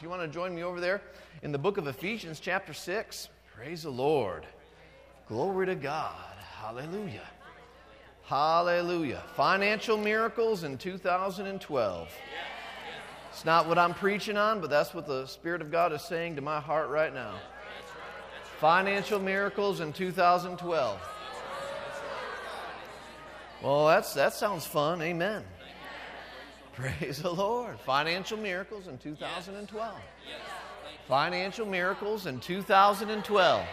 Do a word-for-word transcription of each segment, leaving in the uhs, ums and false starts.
you want to join me over there in the book of Ephesians chapter six, praise the Lord. Glory to God. Hallelujah. Hallelujah. Financial miracles in two thousand twelve. It's not what I'm preaching on, but that's what the Spirit of God is saying to my heart right now. Financial miracles in two thousand twelve. Well, that's that sounds fun. Amen. Praise the Lord. Financial miracles in two thousand twelve. Financial miracles in two thousand twelve.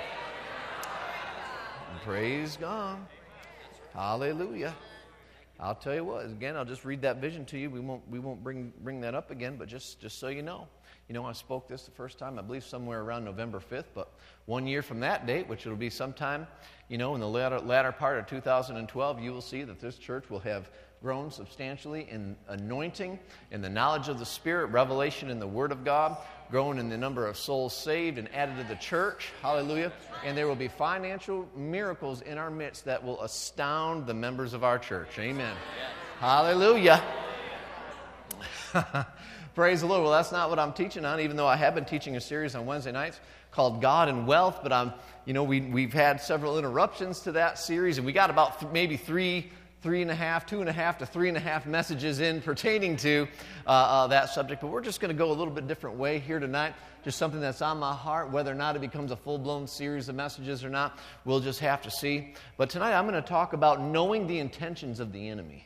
And praise God. Hallelujah. I'll tell you what, again, I'll just read that vision to you. We won't we won't bring bring that up again, but just, just so you know. You know, I spoke this the first time, I believe somewhere around November fifth, but one year from that date, which will be sometime, you know, in the latter, latter part of two thousand twelve, you will see that this church will have grown substantially in anointing, in the knowledge of the Spirit, revelation in the Word of God, grown in the number of souls saved and added to the church. Hallelujah. And there will be financial miracles in our midst that will astound the members of our church. Amen. Hallelujah. Praise the Lord. Well, that's not what I'm teaching on, even though I have been teaching a series on Wednesday nights called God and Wealth, but I'm, you know, we, we've had several interruptions to that series, and we got about th- maybe three three and a half, two and a half to three and a half messages in pertaining to uh, uh, that subject. But we're just going to go a little bit different way here tonight. Just something that's on my heart. Whether or not it becomes a full-blown series of messages or not, we'll just have to see. But tonight I'm going to talk about knowing the intentions of the enemy.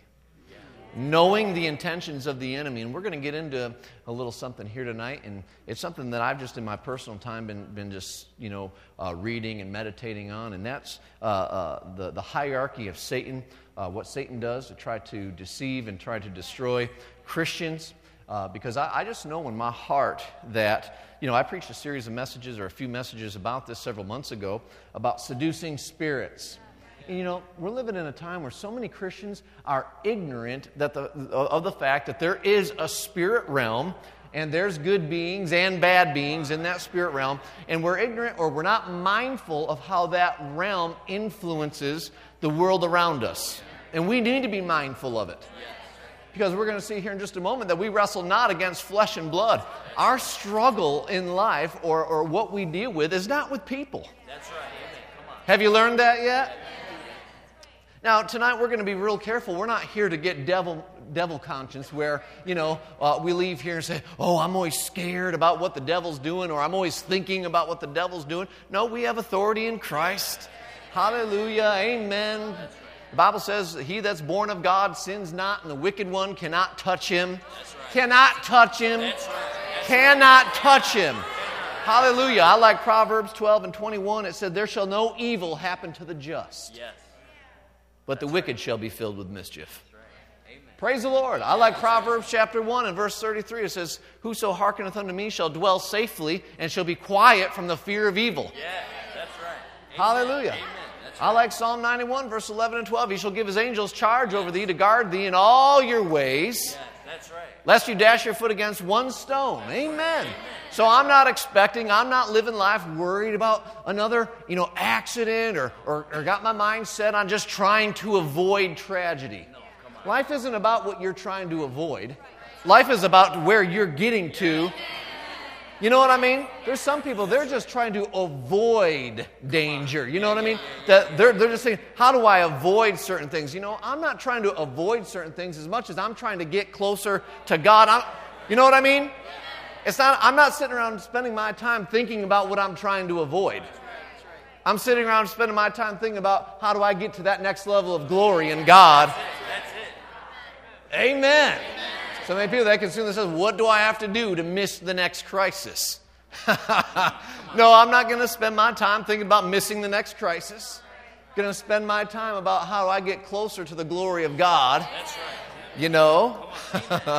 Knowing the intentions of the enemy. And we're going to get into a little something here tonight. And it's something that I've just in my personal time been, been just, you know, uh, reading and meditating on. And that's uh, uh, the, the hierarchy of Satan. Uh, what Satan does to try to deceive and try to destroy Christians. Uh, because I, I just know in my heart that, you know, I preached a series of messages or a few messages about this several months ago about seducing spirits. And, you know, we're living in a time where so many Christians are ignorant that the, of the fact that there is a spirit realm and there's good beings and bad beings in that spirit realm, and we're ignorant or we're not mindful of how that realm influences the world around us. And we need to be mindful of it. Because we're going to see here in just a moment that we wrestle not against flesh and blood. Our struggle in life or, or what we deal with is not with people. That's right. Come on. Have you learned that yet? Now, tonight we're going to be real careful. We're not here to get devil devil conscience where, you know, uh, we leave here and say, oh, I'm always scared about what the devil's doing, or I'm always thinking about what the devil's doing. No, we have authority in Christ. Hallelujah. Amen. The Bible says, he that's born of God sins not, and the wicked one cannot touch him. That's right. Cannot touch him. That's right. That's cannot right. touch him. Hallelujah. I like Proverbs twelve and twenty-one. It said, there shall no evil happen to the just. Yes. But the That's wicked right. shall be filled with mischief. That's right. Amen. Praise the Lord. I like Proverbs chapter one and verse thirty-three. It says, whoso hearkeneth unto me shall dwell safely and shall be quiet from the fear of evil. Yeah, that's right. Amen. Hallelujah. Amen. That's I right. like Psalm ninety-one, verse eleven and twelve. He shall give his angels charge over thee to guard thee in all your ways, Yeah, that's right. lest you dash your foot against one stone. Amen. So I'm not expecting, I'm not living life worried about another, you know, accident or, or, or got my mind set on just trying to avoid tragedy. No, come on. Life isn't about what you're trying to avoid. Life is about where you're getting to. You know what I mean? There's some people, they're just trying to avoid danger. You know what I mean? That they're, they're just saying, how do I avoid certain things? You know, I'm not trying to avoid certain things as much as I'm trying to get closer to God. I'm, you know what I mean? It's not. I'm not sitting around spending my time thinking about what I'm trying to avoid. I'm sitting around spending my time thinking about how do I get to that next level of glory in God. That's it. Amen. So many people that consume themselves, what do I have to do to miss the next crisis? No, I'm not going to spend my time thinking about missing the next crisis. I'm going to spend my time about how do I get closer to the glory of God. That's right. You know? Amen.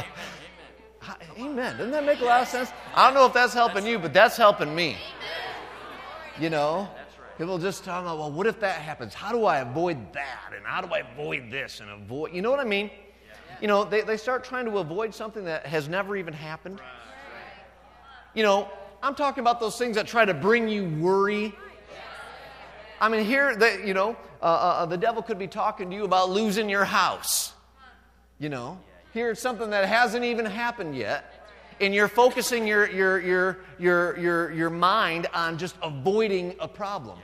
Amen. Doesn't that make a lot of sense? I don't know if that's helping you, but that's helping me. You know? People just talking about, well, what if that happens? How do I avoid that? And how do I avoid this and avoid... You know what I mean? You know, they, they start trying to avoid something that has never even happened. You know, I'm talking about those things that try to bring you worry. I mean, here, they, you know, uh, uh, the devil could be talking to you about losing your house. You know, here it's something that hasn't even happened yet. and you're focusing your, your, your, your, your, your mind on just avoiding a problem.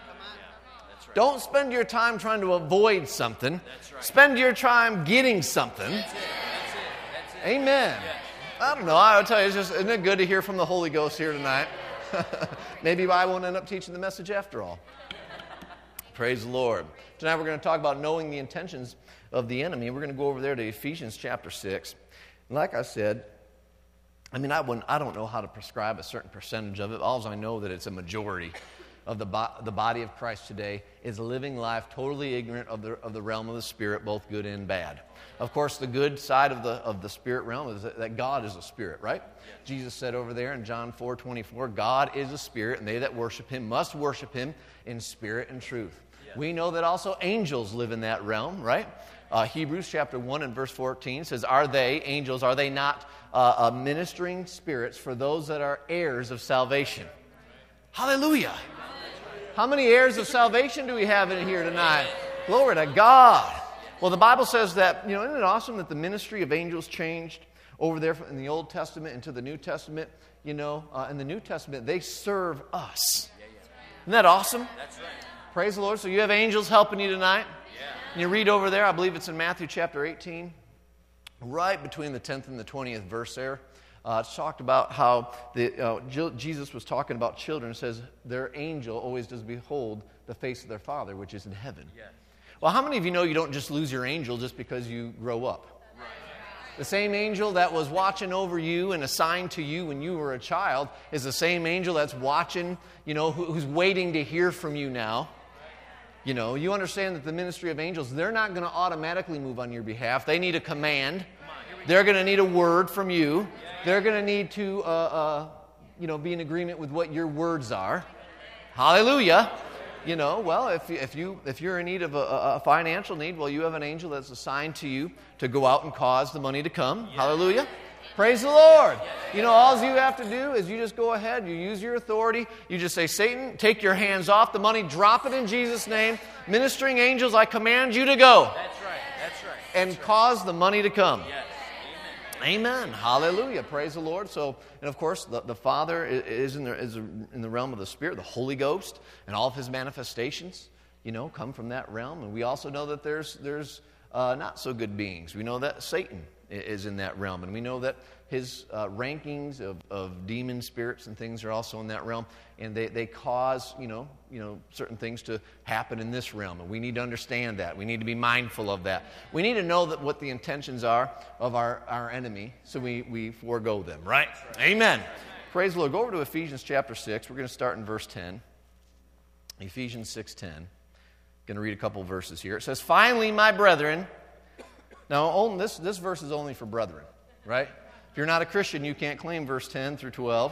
That's right. Don't spend your time trying to avoid something. That's right. Spend your time getting something. That's it. That's it. That's it. Amen. Yes. I don't know. I would tell you, it's just, isn't it good to hear from the Holy Ghost here tonight? Maybe I won't end up teaching the message after all. Praise the Lord. Tonight we're going to talk about knowing the intentions of the enemy. We're going to go over there to Ephesians chapter six. And like I said, I mean, I, wouldn't, I don't know how to prescribe a certain percentage of it. All I know that it's a majority of the, bo- the body of Christ today is living life totally ignorant of the, of the realm of the Spirit, both good and bad. Of course, the good side of the, of the Spirit realm is that, that God is a Spirit, right? Jesus said over there in John four twenty-four, God is a Spirit, and they that worship Him must worship Him in spirit and truth. Yeah. We know that also angels live in that realm, right? Uh, Hebrews chapter one and verse fourteen says, are they, angels, are they not uh, uh, ministering spirits for those that are heirs of salvation? Hallelujah. How many heirs of salvation do we have in here tonight? Glory to God. Well, the Bible says that, you know, isn't it awesome that the ministry of angels changed over there in the Old Testament into the New Testament? You know, uh, in the New Testament, they serve us. Isn't that awesome? That's right. Praise the Lord. So you have angels helping you tonight. Yeah. And you read over there, I believe it's in Matthew chapter eighteen, right between the tenth and the twentieth verse there. Uh, it's talked about how the, uh, Jesus was talking about children. It says, their angel always does behold the face of their Father, which is in heaven. Yeah. Well, how many of you know you don't just lose your angel just because you grow up? Right. The same angel that was watching over you and assigned to you when you were a child is the same angel that's watching, you know, who, who's waiting to hear from you now. You know, you understand that the ministry of angels, they're not going to automatically move on your behalf. They need a command. They're going to need a word from you. They're going to need to, uh, uh, you know, be in agreement with what your words are. Hallelujah. You know, well, if if you if you're in need of a, a financial need, well, you have an angel that's assigned to you to go out and cause the money to come. Hallelujah. Praise the Lord. You know, all you have to do is you just go ahead, you use your authority, you just say, Satan, take your hands off the money, drop it in Jesus' name. Ministering angels, I command you to go. That's right. That's right. And That's right. cause the money to come. Yes. Amen. Hallelujah. Praise the Lord. So, and of course, the, the Father is in the, is in the realm of the Spirit, the Holy Ghost, and all of His manifestations, you know, come from that realm. And we also know that there's there's uh, not so good beings. We know that Satan is in that realm, and we know that his uh, rankings of, of demon spirits and things are also in that realm, and they, they cause, you know, you know, certain things to happen in this realm, and we need to understand that. We need to be mindful of that. We need to know that what the intentions are of our, our enemy, so we, we forego them, right? right. Amen. Right. Praise the Lord. Go over to Ephesians chapter six. We're going to start in verse ten. Ephesians six ten. Going to read a couple verses here. It says, finally, my brethren. Now, this, this verse is only for brethren, right? If you're not a Christian, you can't claim verse ten through twelve.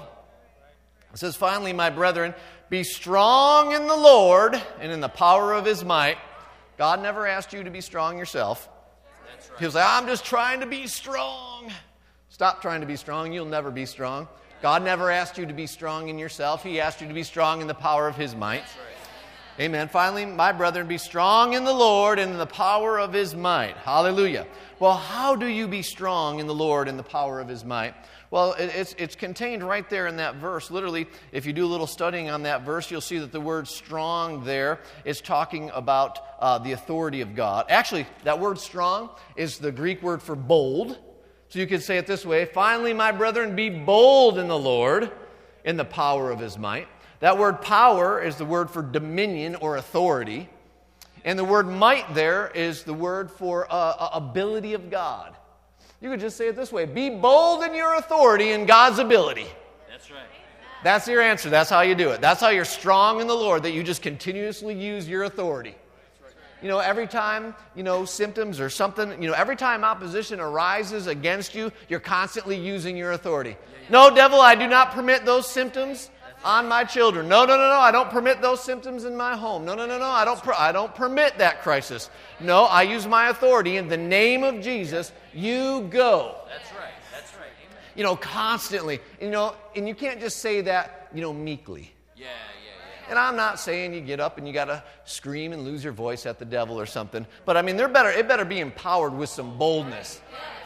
It says, finally, my brethren, be strong in the Lord and in the power of His might. God never asked you to be strong yourself. That's right. He'll say, I'm just trying to be strong. Stop trying to be strong. You'll never be strong. God never asked you to be strong in yourself. He asked you to be strong in the power of His might. That's right. Amen. Finally, my brethren, be strong in the Lord and in the power of His might. Hallelujah. Well, how do you be strong in the Lord and the power of His might? Well, it, it's, it's contained right there in that verse. Literally, if you do a little studying on that verse, you'll see that the word strong there is talking about uh, the authority of God. Actually, that word strong is the Greek word for bold. So you could say it this way, finally, my brethren, be bold in the Lord in the power of His might. That word power is the word for dominion or authority. And the word might there is the word for uh, ability of God. You could just say it this way, be bold in your authority and God's ability. That's right. That's your answer. That's how you do it. That's how you're strong in the Lord, that you just continuously use your authority. You know, every time, you know, symptoms or something, you know, every time opposition arises against you, you're constantly using your authority. No, devil, I do not permit those symptoms on my children. No, no, no, no, I don't permit those symptoms in my home. No, no, no, no, I don't, per- I don't permit that crisis. No, I use my authority in the name of Jesus. You go. That's right. That's right. Amen. You know, constantly. You know, and you can't just say that, you know, meekly. Yeah, yeah, yeah. And I'm not saying you get up and you got to scream and lose your voice at the devil or something. But I mean, they're better. It better be empowered with some boldness.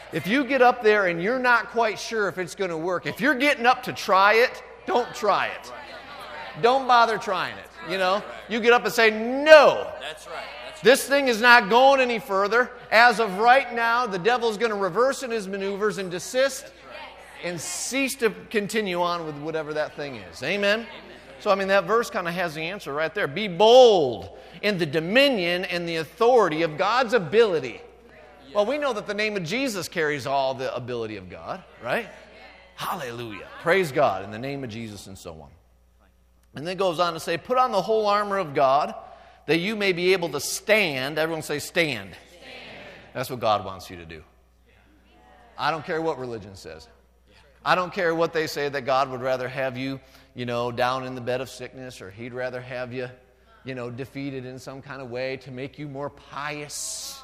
If you get up there and you're not quite sure if it's going to work, if you're getting up to try it, don't try it. Don't bother trying it. You know, you get up and say, no. That's right. That's This thing is not going any further. As of right now, the devil's going to reverse in his maneuvers and desist and cease to continue on with whatever that thing is. Amen? Amen. So, I mean, that verse kind of has the answer right there. Be bold in the dominion and the authority of God's ability. Well, we know that the name of Jesus carries all the ability of God, right? Hallelujah. Praise God in the name of Jesus and so on. And then it goes on to say, put on the whole armor of God that you may be able to stand. Everyone say stand. Stand. That's what God wants you to do. I don't care what religion says. I don't care what they say, that God would rather have you, you know, down in the bed of sickness, or He'd rather have you, you know, defeated in some kind of way to make you more pious.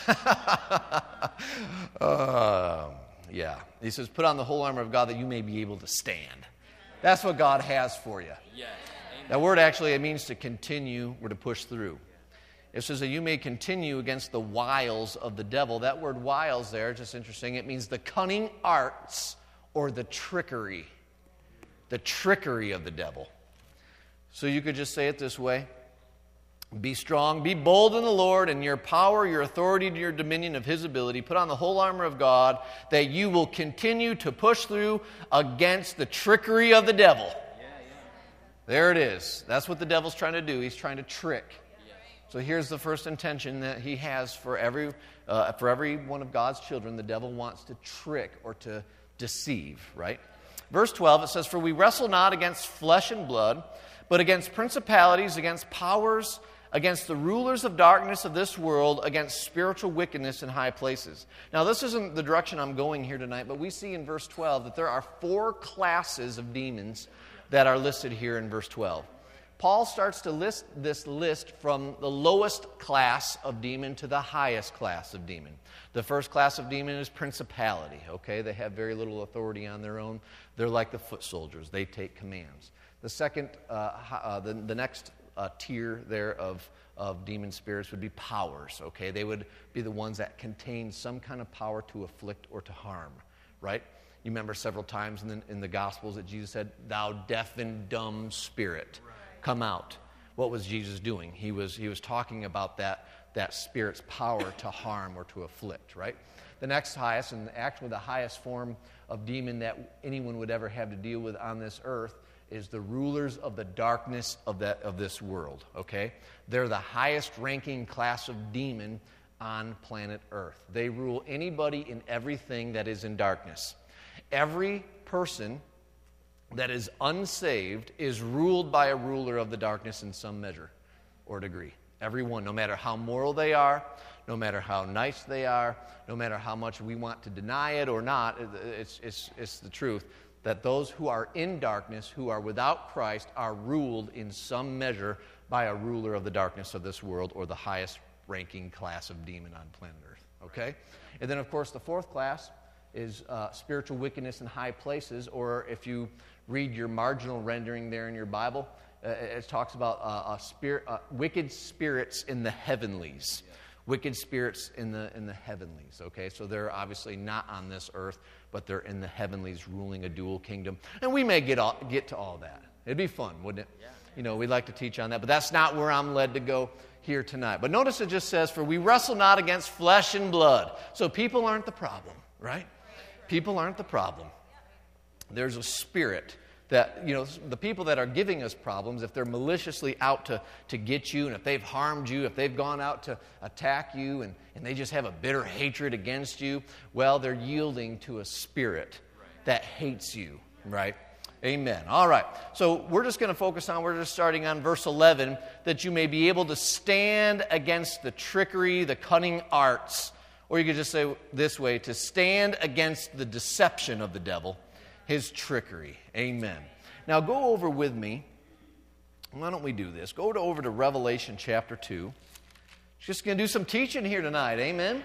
uh, yeah. He says, put on the whole armor of God that you may be able to stand. That's what God has for you. Yes. That word actually, it means to continue or to push through. It says that you may continue against the wiles of the devil. That word wiles there, just interesting, it means the cunning arts or the trickery. The trickery of the devil. So you could just say it this way. Be strong, be bold in the Lord, and your power, your authority, and your dominion of His ability. Put on the whole armor of God that you will continue to push through against the trickery of the devil. Yeah, yeah. There it is. That's what the devil's trying to do. He's trying to trick. Yeah. So here's the first intention that he has for every, uh, for every one of God's children. The devil wants to trick or to deceive, right? Verse twelve, it says, for we wrestle not against flesh and blood, but against principalities, against powers, against the rulers of darkness of this world, against spiritual wickedness in high places. Now, this isn't the direction I'm going here tonight, but we see in verse twelve that there are four classes of demons that are listed here in verse twelve. Paul starts to list this list from the lowest class of demon to the highest class of demon. The first class of demon is principality, okay? They have very little authority on their own. They're like the foot soldiers. They take commands. The second, uh, uh, the, the next uh, tier there of, of demon spirits would be powers, okay? They would be the ones that contain some kind of power to afflict or to harm, right? You remember several times in the, in the Gospels that Jesus said, thou deaf and dumb spirit, come out. What was Jesus doing? He was, he was talking about that, that spirit's power to harm or to afflict, right? The next highest, and actually the highest form of demon that anyone would ever have to deal with on this earth, is the rulers of the darkness of that of this world, okay? They're the highest ranking class of demon on planet Earth. They rule anybody and everything that is in darkness. Every person that is unsaved is ruled by a ruler of the darkness in some measure or degree. Everyone, no matter how moral they are, no matter how nice they are, no matter how much we want to deny it or not, it's, it's, it's the truth that those who are in darkness, who are without Christ, are ruled in some measure by a ruler of the darkness of this world, or the highest ranking class of demon on planet Earth. Okay? And then, of course, the fourth class is uh, spiritual wickedness in high places, or if you read your marginal rendering there in your Bible, uh, it talks about uh, a spirit, uh, wicked spirits in the heavenlies. Yeah. Wicked spirits in the in the heavenlies, okay? So they're obviously not on this earth, but they're in the heavenlies ruling a dual kingdom. And we may get all, get to all that. It'd be fun, wouldn't it? Yeah. You know, we'd like to teach on that, but that's not where I'm led to go here tonight. But notice it just says, for we wrestle not against flesh and blood. So people aren't the problem, right? People aren't the problem. There's a spirit that, you know, the people that are giving us problems, if they're maliciously out to, to get you, and if they've harmed you, if they've gone out to attack you, and, and they just have a bitter hatred against you, well, they're yielding to a spirit that hates you, right? Amen. All right. So we're just going to focus on, we're just starting on verse eleven, that you may be able to stand against the trickery, the cunning arts, or you could just say this way, to stand against the deception of the devil, his trickery. Amen. Now go over with me. Why don't we do this? Go to, over to Revelation chapter two. Just going to do some teaching here tonight. Amen.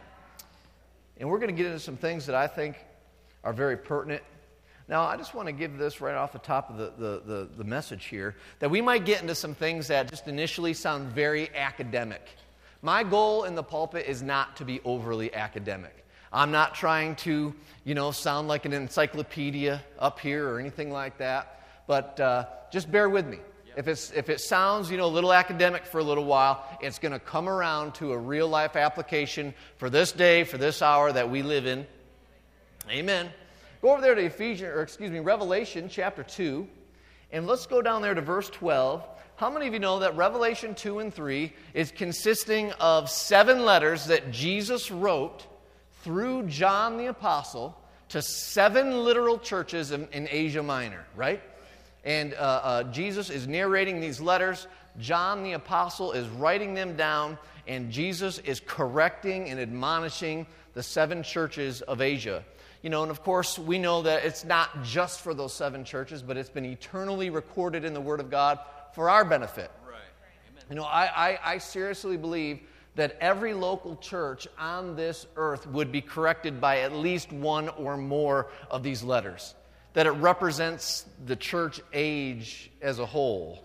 And we're going to get into some things that I think are very pertinent. Now, I just want to give this right off the top of the, the, the, the message here, that we might get into some things that just initially sound very academic. My goal in the pulpit is not to be overly academic. I'm not trying to, you know, sound like an encyclopedia up here or anything like that, but uh, just bear with me. If it's if it sounds, you know, a little academic for a little while, it's going to come around to a real-life application for this day, for this hour that we live in. Amen. Go over there to Ephesians, or excuse me, Revelation chapter two, and let's go down there to verse twelve. How many of you know that Revelation two and three is consisting of seven letters that Jesus wrote through John the Apostle to seven literal churches in, in Asia Minor, right? And uh, uh, Jesus is narrating these letters. John the Apostle is writing them down, and Jesus is correcting and admonishing the seven churches of Asia. You know, and of course, we know that it's not just for those seven churches, but it's been eternally recorded in the Word of God for our benefit. Right. Amen. You know, I, I, I seriously believe that every local church on this earth would be corrected by at least one or more of these letters. That it represents the church age as a whole.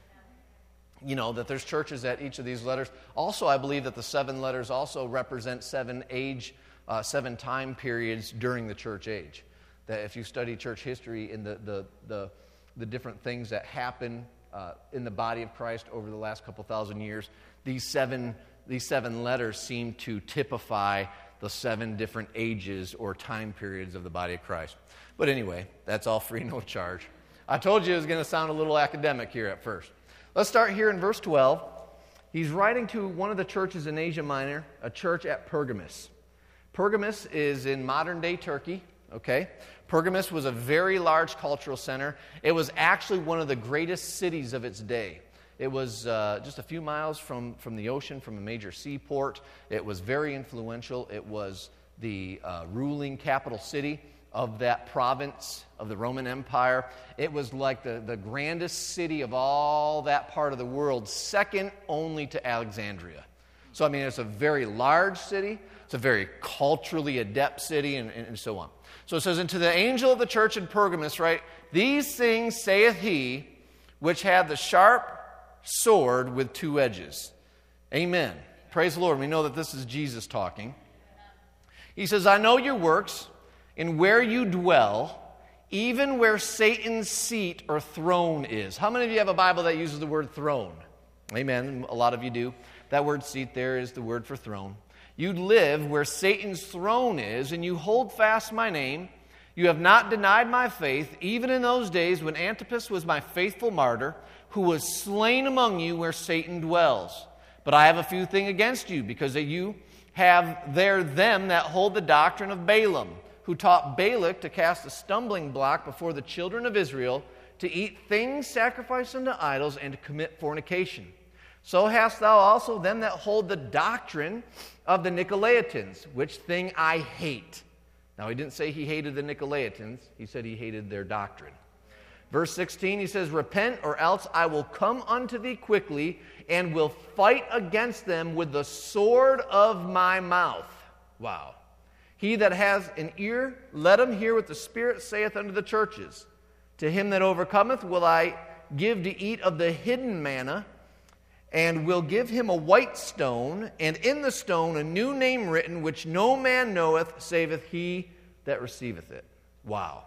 You know, that there's churches at each of these letters. Also, I believe that the seven letters also represent seven age, uh, seven time periods during the church age. That if you study church history in the the the, the different things that happen uh, in the body of Christ over the last couple thousand years, these seven these seven letters seem to typify the seven different ages or time periods of the body of Christ. But anyway, that's all free, no charge. I told you it was going to sound a little academic here at first. Let's start here in verse twelve. He's writing to one of the churches in Asia Minor, a church at Pergamus. Pergamus is in modern-day Turkey, okay? Pergamus was a very large cultural center. It was actually one of the greatest cities of its day. It was uh, just a few miles from, from the ocean, from a major seaport. It was very influential. It was the uh, ruling capital city of that province of the Roman Empire. It was like the, the grandest city of all that part of the world, second only to Alexandria. So, I mean, it's a very large city. It's a very culturally adept city, and, and, and so on. So it says, "And to the angel of the church in Pergamus, right, these things saith he, which had the sharp sword with two edges." Amen. Praise the Lord. We know that this is Jesus talking. He says, "I know your works, and where you dwell, even where Satan's seat or throne is." How many of you have a Bible that uses the word throne? Amen. A lot of you do. That word seat there is the word for throne. "You live where Satan's throne is, and you hold fast my name. You have not denied my faith, even in those days when Antipas was my faithful martyr, who was slain among you where Satan dwells. But I have a few things against you, because that you have there them that hold the doctrine of Balaam, who taught Balak to cast a stumbling block before the children of Israel, to eat things sacrificed unto idols, and to commit fornication. So hast thou also them that hold the doctrine of the Nicolaitans, which thing I hate." Now, he didn't say he hated the Nicolaitans. He said he hated their doctrine. Verse sixteen, he says, "Repent, or else I will come unto thee quickly, and will fight against them with the sword of my mouth." Wow. "He that has an ear, let him hear what the Spirit saith unto the churches. To him that overcometh will I give to eat of the hidden manna, and will give him a white stone, and in the stone a new name written, which no man knoweth, saveth he that receiveth it." Wow.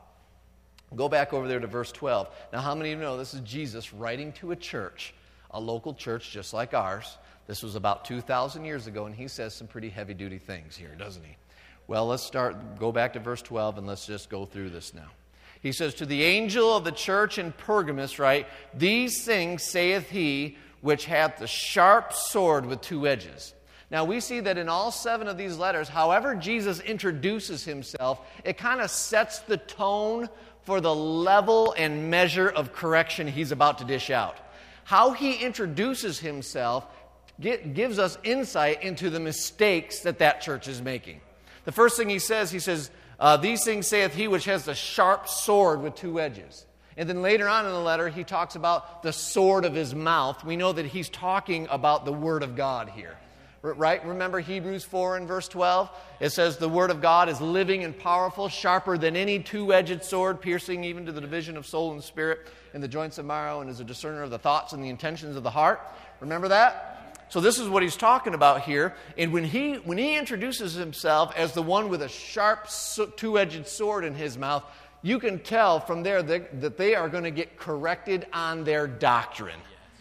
Go back over there to verse twelve. Now, how many of you know this is Jesus writing to a church, a local church just like ours? This was about two thousand years ago, and he says some pretty heavy-duty things here, doesn't he? Well, let's start, go back to verse twelve, and let's just go through this now. He says, "To the angel of the church in Pergamus, right, these things saith he, which hath the sharp sword with two edges." Now, we see that in all seven of these letters, however Jesus introduces himself, it kind of sets the tone for the level and measure of correction he's about to dish out. How he introduces himself get, gives us insight into the mistakes that that church is making. The first thing he says, he says, uh, "These things saith he which has the sharp sword with two edges." And then later on in the letter, he talks about the sword of his mouth. We know that he's talking about the Word of God here. Right? Remember Hebrews four and verse twelve? It says the Word of God is living and powerful, sharper than any two-edged sword, piercing even to the division of soul and spirit and the joints of marrow, and is a discerner of the thoughts and the intentions of the heart. Remember that? So this is what he's talking about here. And when he when he introduces himself as the one with a sharp two-edged sword in his mouth, you can tell from there that, that they are going to get corrected on their doctrine.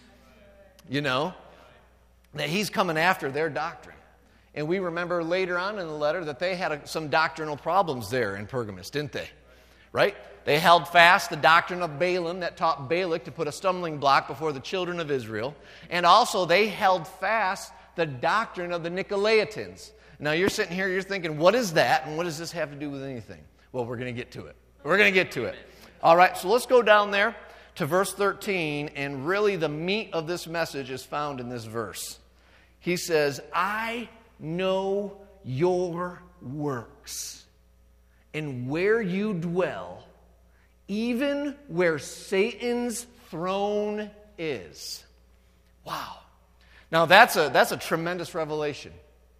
You know? That he's coming after their doctrine. And we remember later on in the letter that they had a, some doctrinal problems there in Pergamos, didn't they? Right? They held fast the doctrine of Balaam that taught Balak to put a stumbling block before the children of Israel. And also they held fast the doctrine of the Nicolaitans. Now you're sitting here, you're thinking, what is that? And what does this have to do with anything? Well, we're going to get to it. We're going to get to it. All right, so let's go down there to verse thirteen. And really the meat of this message is found in this verse. He says, I know your works and where you dwell, even where Satan's throne is. Wow. Now that's a, that's a tremendous revelation.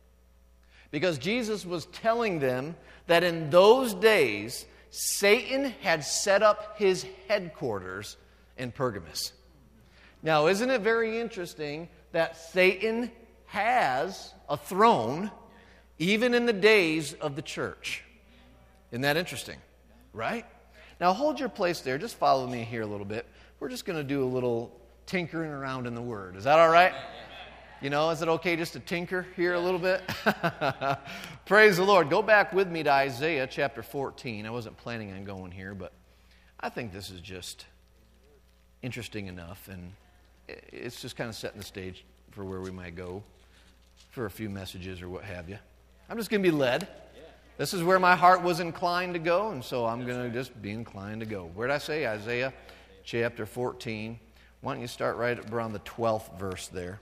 Because Jesus was telling them that in those days, Satan had set up his headquarters in Pergamos. Now, isn't it very interesting that Satan has a throne even in the days of the church? Isn't that interesting? Right? Now hold your place there. Just follow me here a little bit. We're just going to do a little tinkering around in the Word. Is that all right? You know, is it okay just to tinker here a little bit? Praise the Lord. Go back with me to Isaiah chapter fourteen. I wasn't planning on going here, but I think this is just interesting enough, and it's just kind of setting the stage for where we might go for a few messages or what have you. I'm just going to be led. This is where my heart was inclined to go, and so I'm going to just be inclined to go. Where did I say? Isaiah chapter fourteen. Why don't you start right around the twelfth verse there?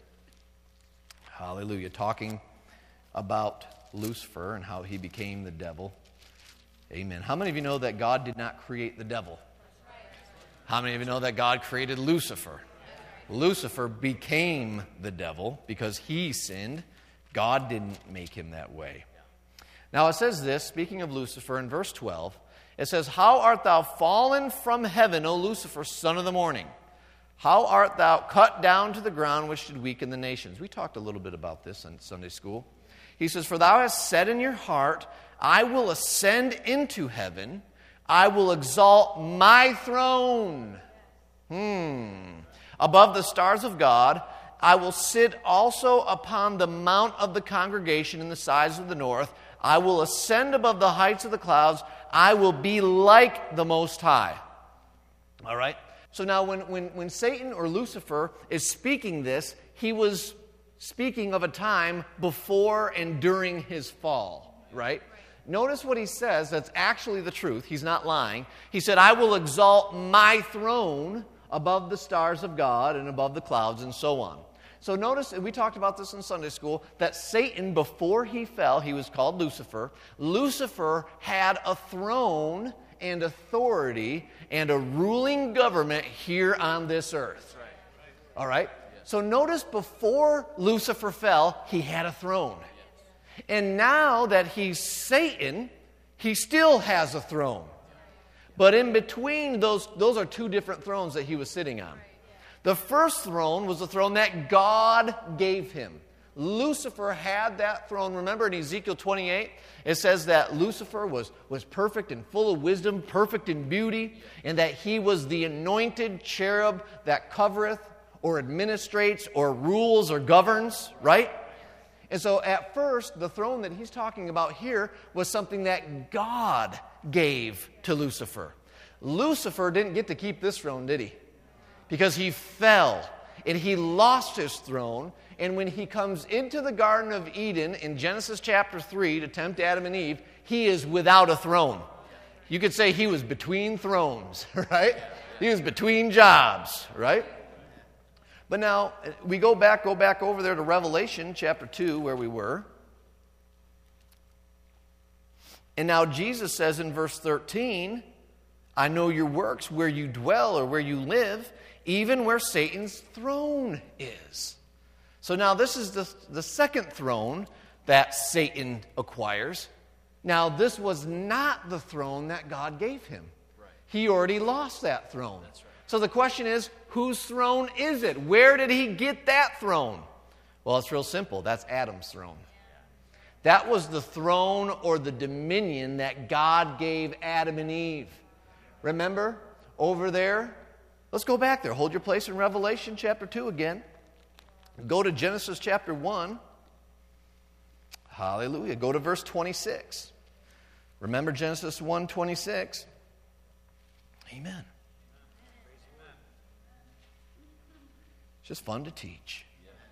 Hallelujah. Talking about Lucifer and how he became the devil. Amen. How many of you know that God did not create the devil? How many of you know that God created Lucifer? Lucifer became the devil because he sinned. God didn't make him that way. Now it says this, speaking of Lucifer, in verse twelve, it says, How art thou fallen from heaven, O Lucifer, son of the morning? How art thou cut down to the ground, which did weaken the nations? We talked a little bit about this in Sunday school. He says, For thou hast said in your heart, I will ascend into heaven. I will exalt my throne. Hmm. Above the stars of God, I will sit also upon the mount of the congregation in the sides of the north. I will ascend above the heights of the clouds. I will be like the Most High. All right? So now when, when, when Satan or Lucifer is speaking this, he was speaking of a time before and during his fall, right? Notice what he says. That's actually the truth. He's not lying. He said, I will exalt my throne above the stars of God and above the clouds and so on. So notice, and we talked about this in Sunday school, that Satan, before he fell, he was called Lucifer. Lucifer had a throne and authority and a ruling government here on this earth. All right? So notice before Lucifer fell, he had a throne. And now that he's Satan, he still has a throne. But in between those, those are two different thrones that he was sitting on. The first throne was the throne that God gave him. Lucifer had that throne. Remember in Ezekiel twenty-eight, it says that Lucifer was, was perfect and full of wisdom, perfect in beauty, and that he was the anointed cherub that covereth or administrates or rules or governs, right? And so at first, the throne that he's talking about here was something that God gave to Lucifer. Lucifer didn't get to keep this throne, did he? Because he fell and he lost his throne. And when he comes into the Garden of Eden in Genesis chapter three to tempt Adam and Eve, he is without a throne. You could say he was between thrones, right? He was between jobs, right? But now, we go back, go back over there to Revelation chapter two, where we were. And now Jesus says in verse thirteen, I know your works, where you dwell or where you live, even where Satan's throne is. So now this is the, the second throne that Satan acquires. Now this was not the throne that God gave him. Right. He already lost that throne. That's right. So the question is, whose throne is it? Where did he get that throne? Well, it's real simple. That's Adam's throne. That was the throne or the dominion that God gave Adam and Eve. Remember, over there, let's go back there. Hold your place in Revelation chapter two again. Go to Genesis chapter one. Hallelujah. Go to verse twenty-six. Remember Genesis one twenty-six. Amen. It's just fun to teach.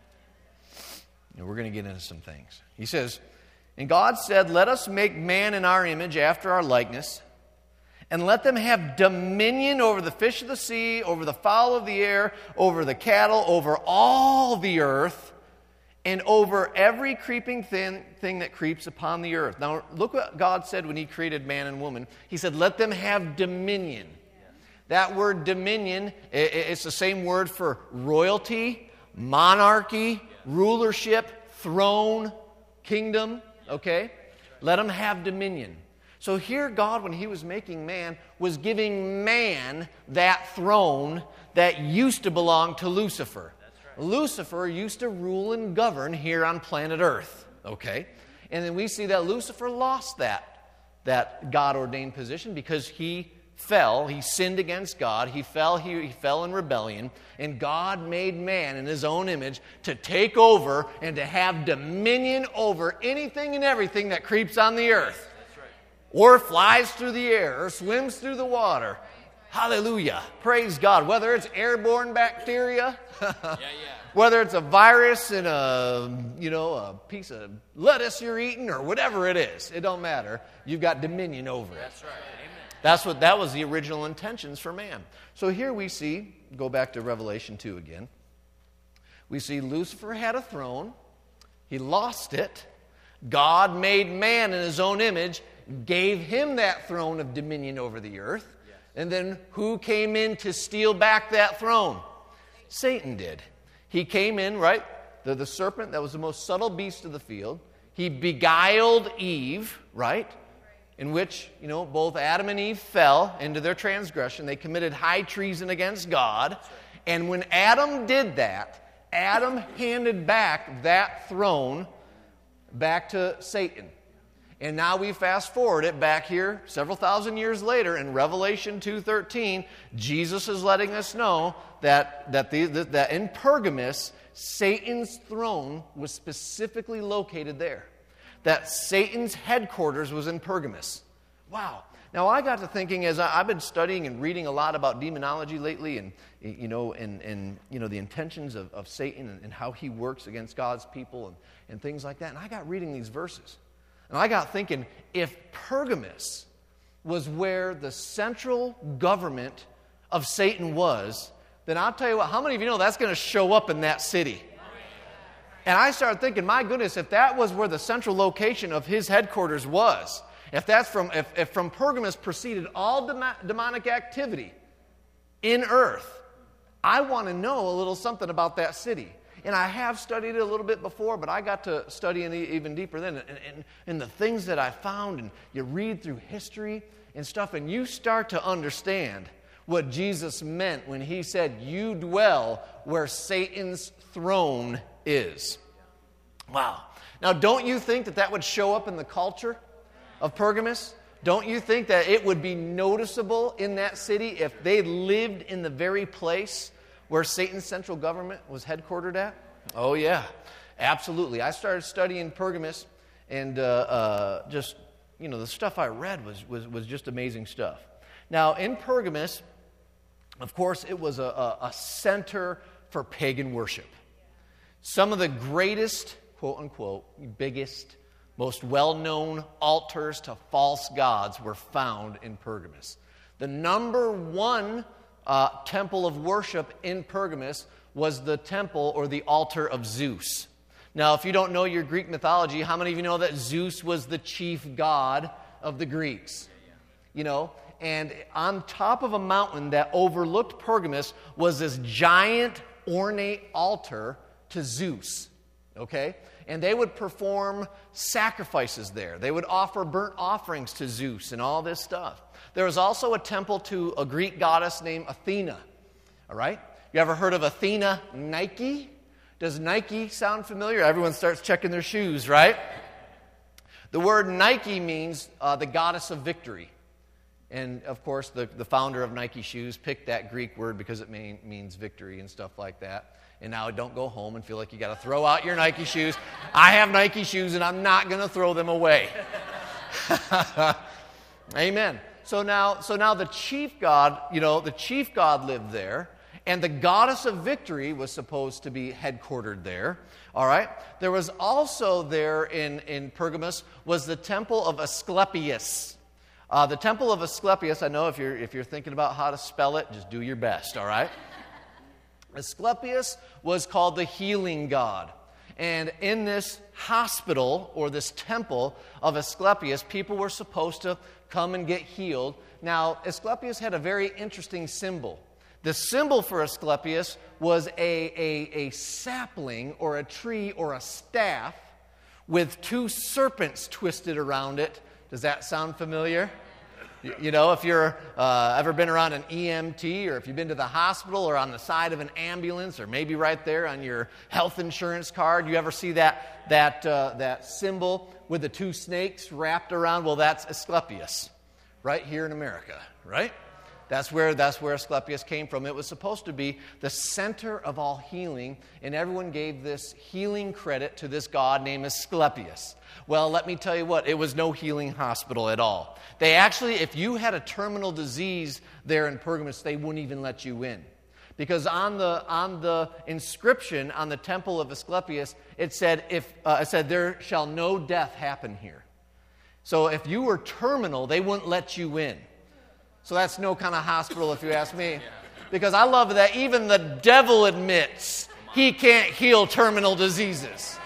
And we're going to get into some things. He says, and God said, let us make man in our image after our likeness, and let them have dominion over the fish of the sea, over the fowl of the air, over the cattle, over all the earth, and over every creeping thing, thing that creeps upon the earth. Now, look what God said when He created man and woman. He said, let them have dominion. That word dominion, it's the same word for royalty, monarchy, rulership, throne, kingdom. Okay? Let them have dominion. So here God, when He was making man, was giving man that throne that used to belong to Lucifer. Right. Lucifer used to rule and govern here on planet Earth. Okay? And then we see that Lucifer lost that, that God-ordained position because he fell, he sinned against God, he fell, he, he fell in rebellion, and God made man in His own image to take over and to have dominion over anything and everything that creeps on the earth. That's right. Or flies through the air, or swims through the water. Hallelujah. Praise God. Whether it's airborne bacteria, yeah, yeah. Whether it's a virus in a, you know, a piece of lettuce you're eating, or whatever it is, it don't matter. You've got dominion over it. That's right. That's what that was the original intentions for man. So here we see, go back to Revelation two again. We see Lucifer had a throne. He lost it. God made man in His own image, gave him that throne of dominion over the earth. Yes. And then who came in to steal back that throne? Satan did. He came in, right? The, the serpent that was the most subtle beast of the field. He beguiled Eve, right? In which, you know, both Adam and Eve fell into their transgression. They committed high treason against God. And when Adam did that, Adam handed back that throne back to Satan. And now we fast forward it back here several thousand years later in Revelation two thirteen. Jesus is letting us know that, that, the, that in Pergamus, Satan's throne was specifically located there. That Satan's headquarters was in Pergamus. Wow. Now, I got to thinking as I, I've been studying and reading a lot about demonology lately, and you know, and, and you know the intentions of, of Satan and, and how he works against God's people and, and things like that. And I got reading these verses. And I got thinking, if Pergamus was where the central government of Satan was, then I'll tell you what, how many of you know that's going to show up in that city? And I started thinking, my goodness, if that was where the central location of his headquarters was, if that's from, if, if from Pergamus proceeded all dem- demonic activity in earth, I want to know a little something about that city. And I have studied it a little bit before, but I got to study it even deeper then. And, and, and the things that I found, and you read through history and stuff, and you start to understand what Jesus meant when He said, you dwell where Satan's throne is. Wow. Now, don't you think that that would show up in the culture of Pergamus? Don't you think that it would be noticeable in that city if they lived in the very place where Satan's central government was headquartered at? Oh, yeah. Absolutely. I started studying Pergamus, and uh, uh, just, you know, the stuff I read was, was, was just amazing stuff. Now, in Pergamus, of course, it was a, a, a center for pagan worship. Some of the greatest, quote unquote, biggest, most well-known altars to false gods were found in Pergamus. The number one uh, temple of worship in Pergamus was the temple or the altar of Zeus. Now, if you don't know your Greek mythology, how many of you know that Zeus was the chief god of the Greeks? You know, and on top of a mountain that overlooked Pergamus was this giant ornate altar to Zeus, okay? And they would perform sacrifices there. They would offer burnt offerings to Zeus and all this stuff. There was also a temple to a Greek goddess named Athena, all right? You ever heard of Athena Nike? Does Nike sound familiar? Everyone starts checking their shoes, right? The word Nike means uh, the goddess of victory. And, of course, the, the founder of Nike shoes picked that Greek word because it mean, means victory and stuff like that. And now don't go home and feel like you got to throw out your Nike shoes. I have Nike shoes, and I'm not going to throw them away. Amen. So now, so now the chief god, you know, the chief god lived there, and the goddess of victory was supposed to be headquartered there. All right. There was also there in, in Pergamos was the temple of Asclepius. Uh, the temple of Asclepius, I know if you're if you're thinking about how to spell it, just do your best, all right? Asclepius was called the healing god. And in this hospital, or this temple of Asclepius, people were supposed to come and get healed. Now, Asclepius had a very interesting symbol. The symbol for Asclepius was a, a, a sapling, or a tree, or a staff with two serpents twisted around it. Does that sound familiar? You, you know, if you're uh, ever been around an E M T, or if you've been to the hospital, or on the side of an ambulance, or maybe right there on your health insurance card, you ever see that that uh, that symbol with the two snakes wrapped around? Well, that's Asclepius, right here in America, right? That's where that's where Asclepius came from. It was supposed to be the center of all healing, and everyone gave this healing credit to this god named Asclepius. Well, let me tell you what, it was no healing hospital at all. They actually, if you had a terminal disease there in Pergamos, they wouldn't even let you in. Because on the on the inscription on the temple of Asclepius, it said, if uh, it said, there shall no death happen here. So if you were terminal, they wouldn't let you in. So that's no kind of hospital, if you ask me. Because I love that even the devil admits he can't heal terminal diseases.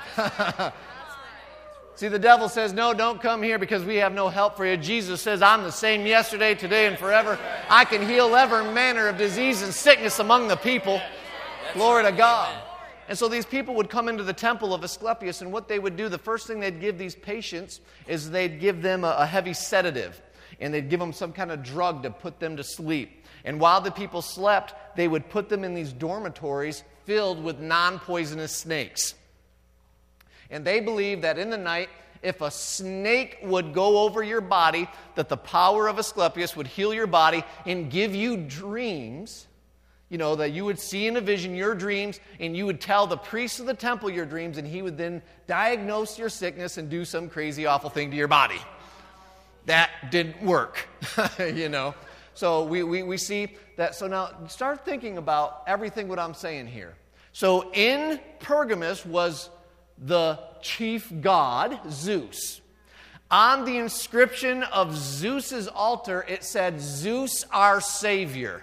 See, the devil says, no, don't come here because we have no help for you. Jesus says, I'm the same yesterday, today, and forever. I can heal every manner of disease and sickness among the people. Glory to God. And so these people would come into the temple of Asclepius, and what they would do, the first thing they'd give these patients is they'd give them a, a heavy sedative. And they'd give them some kind of drug to put them to sleep. And while the people slept, they would put them in these dormitories filled with non-poisonous snakes. And they believed that in the night, if a snake would go over your body, that the power of Asclepius would heal your body and give you dreams, you know, that you would see in a vision your dreams, and you would tell the priest of the temple your dreams, and he would then diagnose your sickness and do some crazy, awful thing to your body. That didn't work, you know. So we, we, we see that. So now start thinking about everything what I'm saying here. So in Pergamos was the chief god, Zeus. On the inscription of Zeus's altar, it said, Zeus our Savior.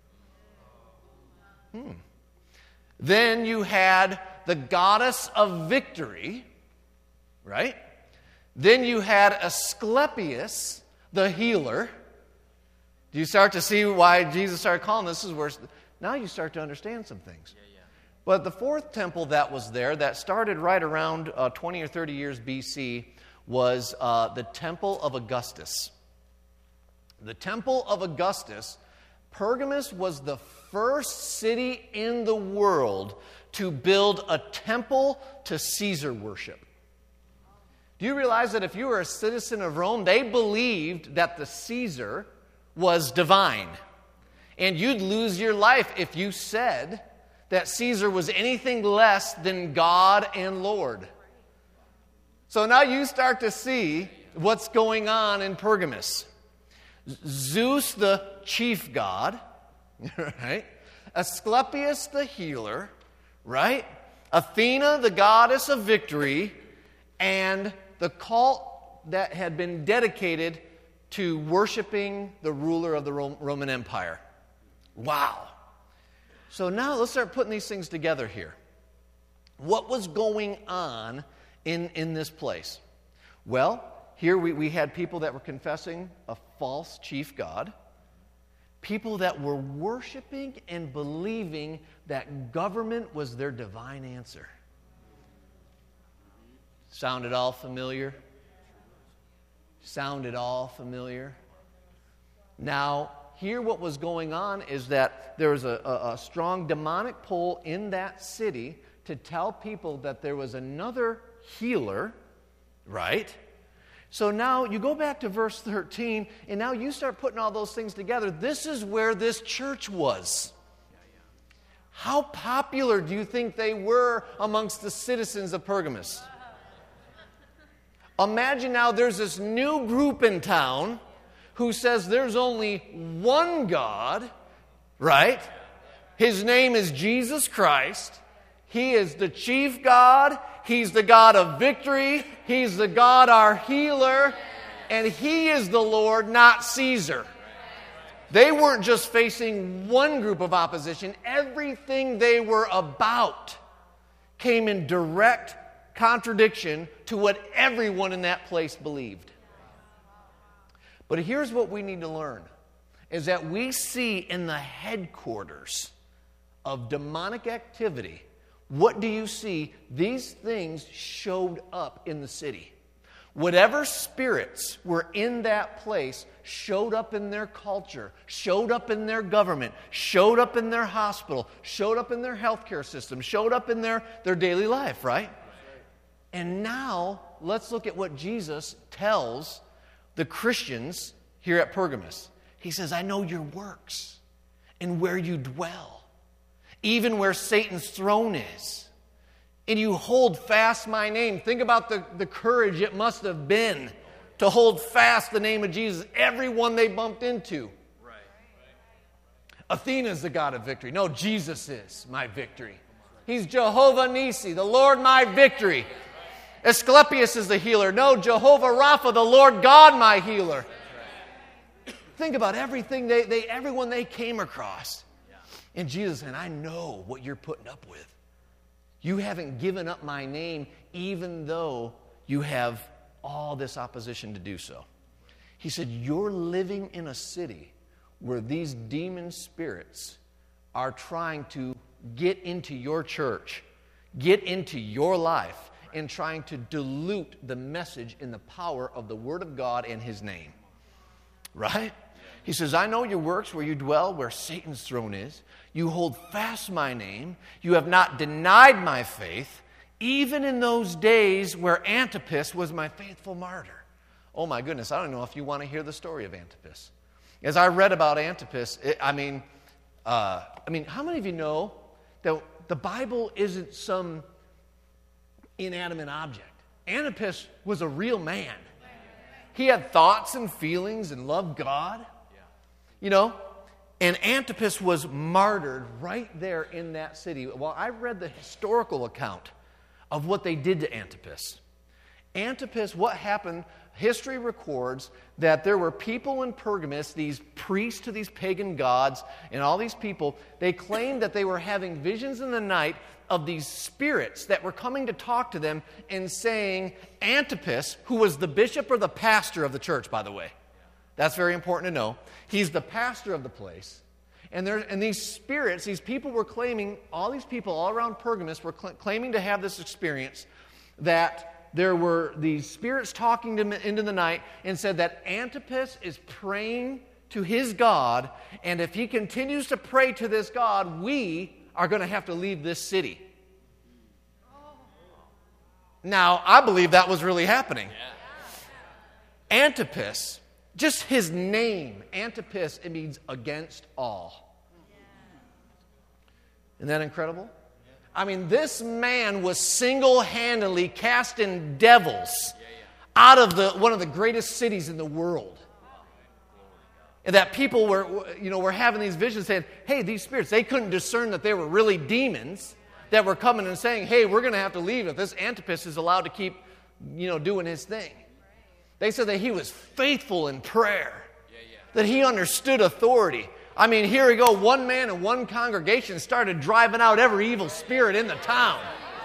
Hmm. Then you had the goddess of victory, right? Then you had Asclepius, the healer. Do you start to see why Jesus started calling this? This is where now you start to understand some things. Yeah, yeah. But the fourth temple that was there, that started right around uh, twenty or thirty years B C, was uh, the Temple of Augustus. The Temple of Augustus, Pergamos was the first city in the world to build a temple to Caesar worship. Do you realize that if you were a citizen of Rome, they believed that the Caesar was divine? And you'd lose your life if you said that Caesar was anything less than God and Lord. So now you start to see what's going on in Pergamos. Zeus, the chief god, right? Asclepius, the healer, right? Athena, the goddess of victory, and the cult that had been dedicated to worshiping the ruler of the Roman Empire. Wow. So now let's start putting these things together here. What was going on in, in this place? Well, here we, we had people that were confessing a false chief god, people that were worshiping and believing that government was their divine answer. Sounded all familiar? Sounded all familiar? Now, here what was going on is that there was a, a, a strong demonic pull in that city to tell people that there was another healer, right? So now you go back to verse thirteen, and now you start putting all those things together. This is where this church was. How popular do you think they were amongst the citizens of Pergamos? Imagine now there's this new group in town who says there's only one God, right? His name is Jesus Christ. He is the chief God. He's the God of victory. He's the God, our healer. And He is the Lord, not Caesar. They weren't just facing one group of opposition. Everything they were about came in direct contradiction to what everyone in that place believed. But here's what we need to learn, is that we see in the headquarters of demonic activity, what do you see? These things showed up in the city. Whatever spirits were in that place showed up in their culture, showed up in their government, showed up in their hospital, showed up in their healthcare system, showed up in their, their daily life, right? And now, let's look at what Jesus tells the Christians here at Pergamos. He says, I know your works and where you dwell, even where Satan's throne is. And you hold fast my name. Think about the, the courage it must have been to hold fast the name of Jesus, everyone they bumped into. Right. Athena's the God of victory. No, Jesus is my victory. He's Jehovah Nissi, the Lord my victory. Asclepius is the healer. No, Jehovah Rapha, the Lord God my healer. Think about everything they, they everyone they came across. And Jesus said, I know what you're putting up with. You haven't given up my name even though you have all this opposition to do so. He said, you're living in a city where these demon spirits are trying to get into your church, get into your life, and trying to dilute the message in the power of the Word of God and His name. Right? He says, I know your works, where you dwell, where Satan's throne is. You hold fast my name. You have not denied my faith, even in those days where Antipas was my faithful martyr. Oh my goodness, I don't know if you want to hear the story of Antipas. As I read about Antipas, it, I mean, uh, I mean, how many of you know that the Bible isn't some inanimate object? Antipas was a real man. He had thoughts and feelings and loved God. You know, and Antipas was martyred right there in that city. Well, I read the historical account of what they did to Antipas. Antipas, what happened, history records that there were people in Pergamos, these priests to these pagan gods, and all these people, they claimed that they were having visions in the night of these spirits that were coming to talk to them and saying, Antipas, who was the bishop or the pastor of the church, by the way. That's very important to know. He's the pastor of the place. And, there, and these spirits, these people were claiming, all these people all around Pergamos were cl- claiming to have this experience that there were these spirits talking to them into the night and said that Antipas is praying to his God, and if he continues to pray to this God, we are going to have to leave this city. Now, I believe that was really happening. Antipas, just his name, Antipas, it means against all. Isn't that incredible? I mean, this man was single-handedly casting devils out of the one of the greatest cities in the world. And that people were, you know, were having these visions saying, hey, these spirits, they couldn't discern that they were really demons that were coming and saying, hey, we're going to have to leave if this Antipas is allowed to keep, you know, doing his thing. They said that he was faithful in prayer, yeah, yeah. that he understood authority. I mean, here we go, one man and one congregation started driving out every evil spirit in the town.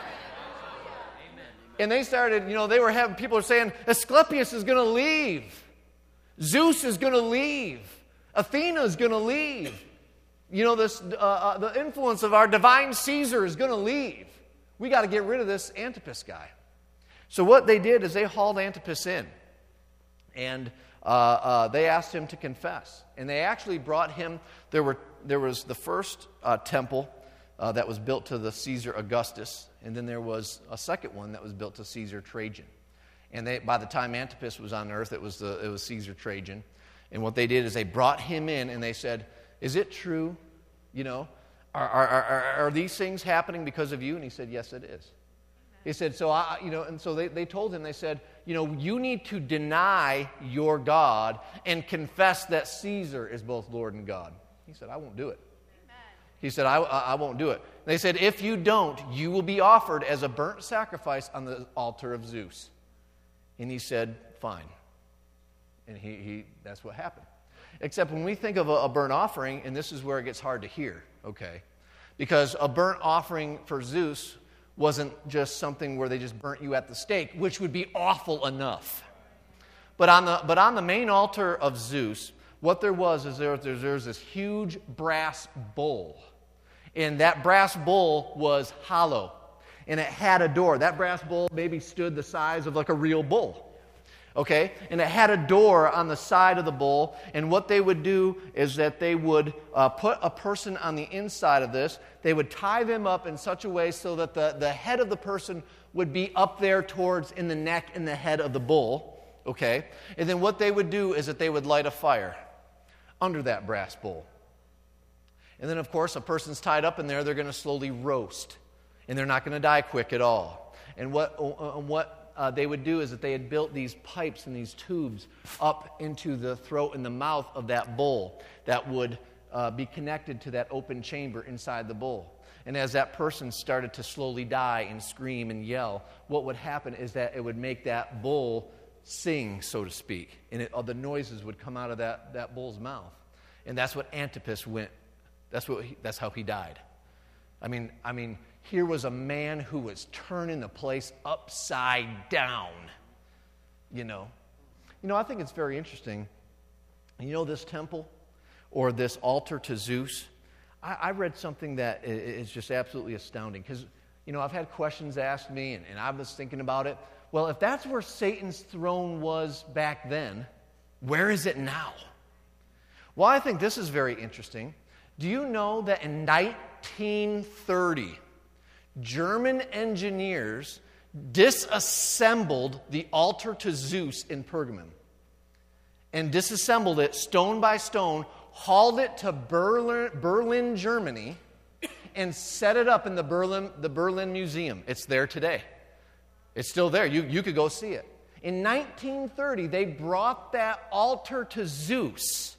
And they started, you know, they were having, people were saying, Asclepius is going to leave. Zeus is going to leave. Athena is going to leave. You know, this uh, uh, the influence of our divine Caesar is going to leave. We got to get rid of this Antipas guy. So what they did is they hauled Antipas in. And uh, uh, they asked him to confess. And they actually brought him, there were there was the first uh, temple uh, that was built to the Caesar Augustus, and then there was a second one that was built to Caesar Trajan. And they, by the time Antipas was on earth, it was, the, it was Caesar Trajan. And what they did is they brought him in and they said, is it true, you know, are, are, are, are these things happening because of you? And he said, yes, it is. He said, so I, you know, and so they, they told him, they said, you know, you need to deny your God and confess that Caesar is both Lord and God. He said, I won't do it. Amen. He said, I, I, I won't do it. They said, if you don't, you will be offered as a burnt sacrifice on the altar of Zeus. And he said, fine. And he, he that's what happened. Except when we think of a, a burnt offering, and this is where it gets hard to hear, okay? Because a burnt offering for Zeus wasn't just something where they just burnt you at the stake, which would be awful enough. But on the, but on the main altar of Zeus, what there was is there, there, there was this huge brass bowl. And that brass bowl was hollow. And it had a door. That brass bowl maybe stood the size of like a real bull. Okay? And it had a door on the side of the bowl. And what they would do is that they would uh, put a person on the inside of this. They would tie them up in such a way so that the, the head of the person would be up there towards in the neck and the head of the bull. Okay? And then what they would do is that they would light a fire under that brass bowl. And then, of course, a person's tied up in there, they're going to slowly roast. And they're not going to die quick at all. And what, uh, what uh, they would do is that they had built these pipes and these tubes up into the throat and the mouth of that bull that would uh, be connected to that open chamber inside the bull. And as that person started to slowly die and scream and yell, what would happen is that it would make that bull sing, so to speak. And it, uh, the noises would come out of that, that bull's mouth. And that's what Antipas went. That's, what he, that's how he died. I mean, I mean... Here was a man who was turning the place upside down, you know. You know, I think it's very interesting. You know this temple or this altar to Zeus? I, I read something that is just absolutely astounding because, you know, I've had questions asked me and, and I was thinking about it. Well, if that's where Satan's throne was back then, where is it now? Well, I think this is very interesting. Do you know that in nineteen thirty, German engineers disassembled the altar to Zeus in Pergamum and disassembled it stone by stone, hauled it to Berlin, Berlin, Germany, and set it up in the Berlin, the Berlin Museum. It's there today. It's still there. You, you could go see it. In nineteen thirty, they brought that altar to Zeus,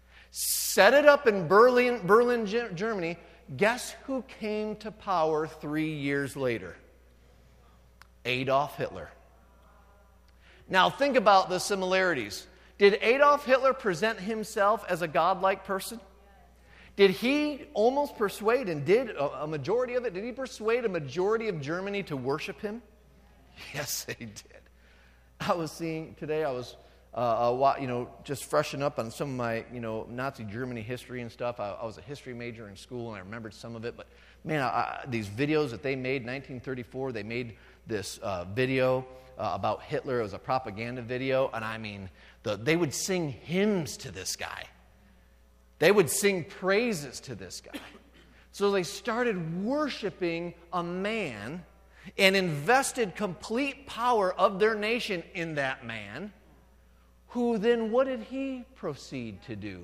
set it up in Berlin, Berlin, Germany. Guess who came to power three years later? Adolf Hitler. Now think about the similarities. Did Adolf Hitler present himself as a godlike person? Did he almost persuade, and did a majority of it, did he persuade a majority of Germany to worship him? Yes, he did. I was seeing, today I was Uh, you know, just freshen up on some of my, you know, Nazi Germany history and stuff. I, I was a history major in school, and I remembered some of it. But, man, I, I, these videos that they made in nineteen thirty-four, they made this uh, video uh, about Hitler. It was a propaganda video, and I mean, the, they would sing hymns to this guy. They would sing praises to this guy. So they started worshiping a man and invested complete power of their nation in that man, who then, what did he proceed to do?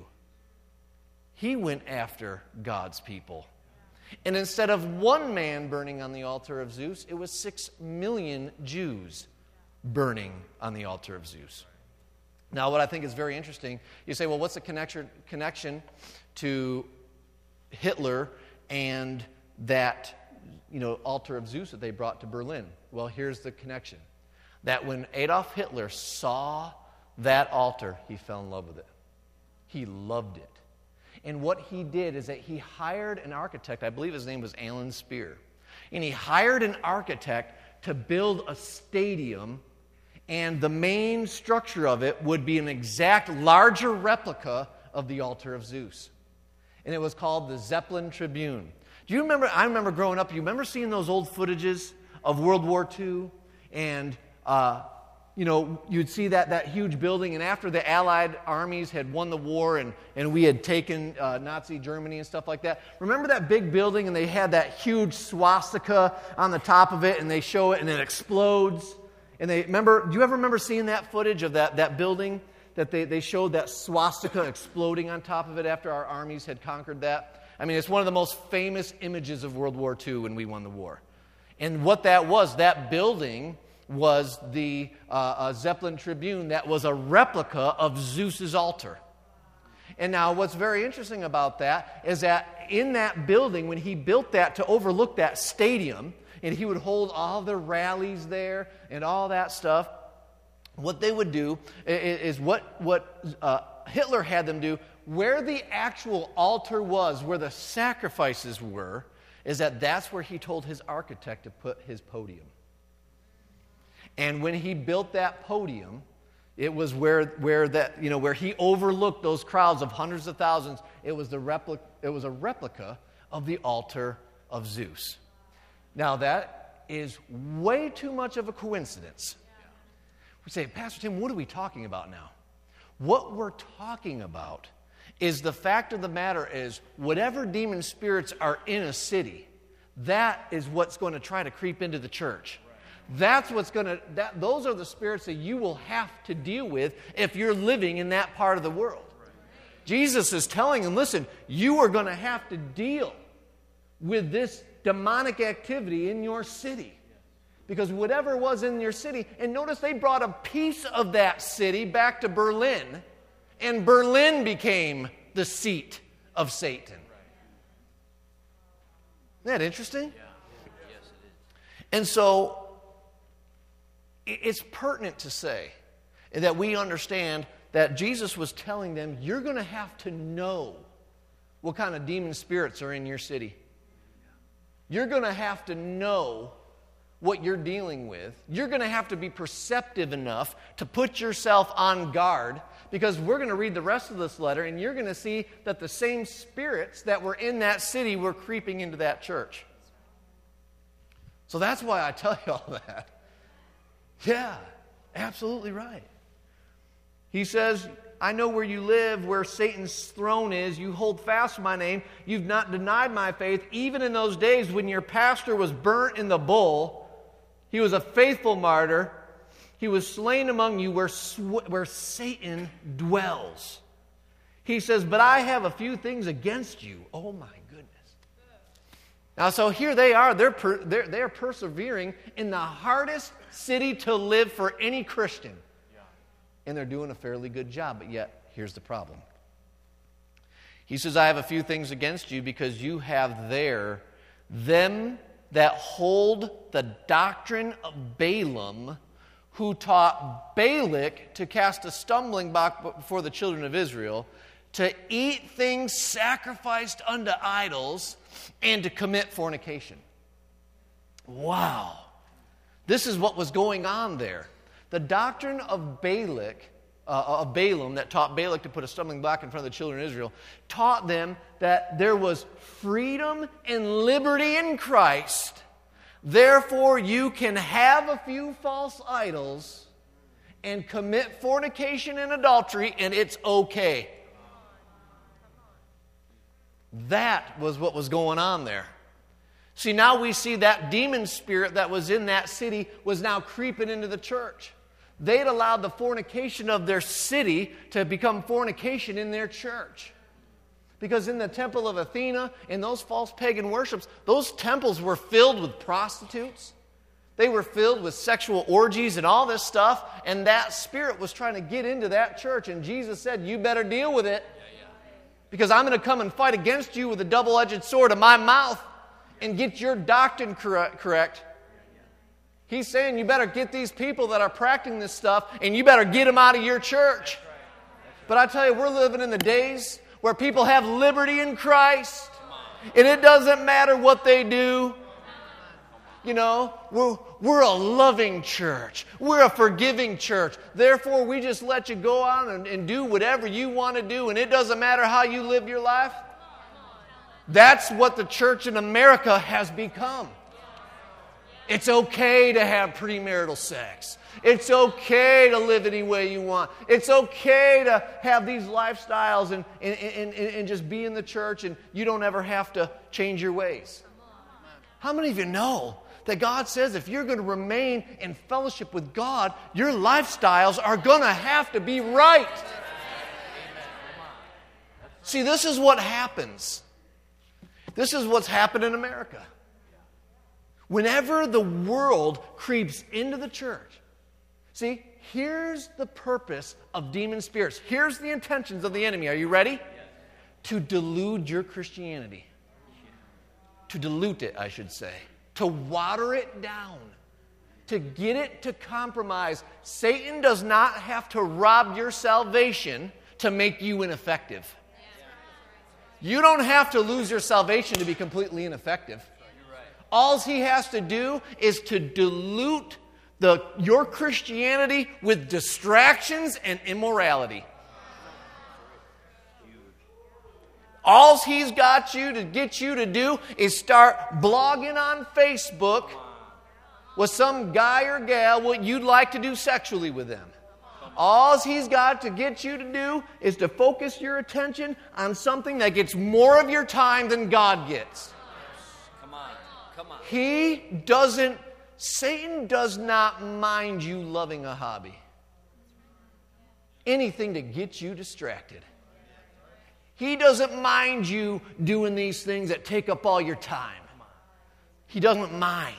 He went after God's people. And instead of one man burning on the altar of Zeus, it was six million Jews burning on the altar of Zeus. Now, what I think is very interesting, you say, well, what's the connection, connection to Hitler and that, you know, altar of Zeus that they brought to Berlin? Well, here's the connection. That when Adolf Hitler saw that altar, he fell in love with it. He loved it. And what he did is that he hired an architect, I believe his name was Alan Speer, and he hired an architect to build a stadium, and the main structure of it would be an exact larger replica of the altar of Zeus. And it was called the Zeppelin Tribune. Do you remember, I remember growing up, you remember seeing those old footages of World War Two? And uh, you know, you'd see that, that huge building, and after the Allied armies had won the war and, and we had taken uh, Nazi Germany and stuff like that, remember that big building and they had that huge swastika on the top of it and they show it and it explodes? And they remember, do you ever remember seeing that footage of that, that building that they, they showed that swastika exploding on top of it after our armies had conquered that? I mean, it's one of the most famous images of World War Two when we won the war. And what that was, that building was the uh, uh, Zeppelin Tribune that was a replica of Zeus's altar. And now what's very interesting about that is that in that building, when he built that to overlook that stadium, and he would hold all the rallies there and all that stuff, what they would do is, is what, what uh, Hitler had them do, where the actual altar was, where the sacrifices were, is that that's where he told his architect to put his podium. And when he built that podium, it was where, where that, you know, where he overlooked those crowds of hundreds of thousands. It was the replica, it was a replica of the altar of Zeus. Now that is way too much of a coincidence. We say, Pastor Tim, what are we talking about now? What we're talking about is the fact of the matter is whatever demon spirits are in a city, that is what's going to try to creep into the church. That's what's going to, that, those are the spirits that you will have to deal with if you're living in that part of the world. Jesus is telling them, listen, you are going to have to deal with this demonic activity in your city. Because whatever was in your city, and notice they brought a piece of that city back to Berlin, and Berlin became the seat of Satan. Isn't that interesting? And so, it's pertinent to say that we understand that Jesus was telling them, you're going to have to know what kind of demon spirits are in your city. You're going to have to know what you're dealing with. You're going to have to be perceptive enough to put yourself on guard, because we're going to read the rest of this letter and you're going to see that the same spirits that were in that city were creeping into that church. So that's why I tell you all that. Yeah, absolutely right. He says, I know where you live, where Satan's throne is. You hold fast to my name. You've not denied my faith, even in those days when your pastor was burnt in the bull. He was a faithful martyr. He was slain among you where, sw- where Satan dwells. He says, but I have a few things against you. Oh my goodness. Now, so here they are. They're, per, they're, they're persevering in the hardest city to live for any Christian. And they're doing a fairly good job, but yet, here's the problem. He says, I have a few things against you because you have there them that hold the doctrine of Balaam, who taught Balak to cast a stumbling block before the children of Israel, to eat things sacrificed unto idols, and to commit fornication. Wow. This is what was going on there. The doctrine of Balak, uh, of Balaam, that taught Balak to put a stumbling block in front of the children of Israel, taught them that there was freedom and liberty in Christ. Therefore, you can have a few false idols and commit fornication and adultery, and it's okay. That was what was going on there. See, now we see that demon spirit that was in that city was now creeping into the church. They'd allowed the fornication of their city to become fornication in their church. Because in the temple of Athena, in those false pagan worships, those temples were filled with prostitutes. They were filled with sexual orgies and all this stuff, and that spirit was trying to get into that church, and Jesus said, you better deal with it, because I'm going to come and fight against you with a double-edged sword of my mouth and get your doctrine correct. He's saying you better get these people that are practicing this stuff, and you better get them out of your church. But I tell you, we're living in the days where people have liberty in Christ, and it doesn't matter what they do. You know, we're, we're a loving church. We're a forgiving church. Therefore, we just let you go on and, and do whatever you want to do, and it doesn't matter how you live your life. That's what the church in America has become. It's okay to have premarital sex. It's okay to live any way you want. It's okay to have these lifestyles and, and, and, and just be in the church and you don't ever have to change your ways. How many of you know that God says if you're going to remain in fellowship with God, your lifestyles are going to have to be right? See, this is what happens. This is what's happened in America. Whenever the world creeps into the church, see, here's the purpose of demon spirits. Here's the intentions of the enemy. Are you ready? Yes. To delude your Christianity. To dilute it, I should say. To water it down. To get it to compromise. Satan does not have to rob your salvation to make you ineffective. You don't have to lose your salvation to be completely ineffective. All he has to do is to dilute the, your Christianity with distractions and immorality. All he's got you to get you to do is start blogging on Facebook with some guy or gal what you'd like to do sexually with them. All he's got to get you to do is to focus your attention on something that gets more of your time than God gets. Come on. Come on. He doesn't, Satan does not mind you loving a hobby. Anything to get you distracted. He doesn't mind you doing these things that take up all your time. He doesn't mind.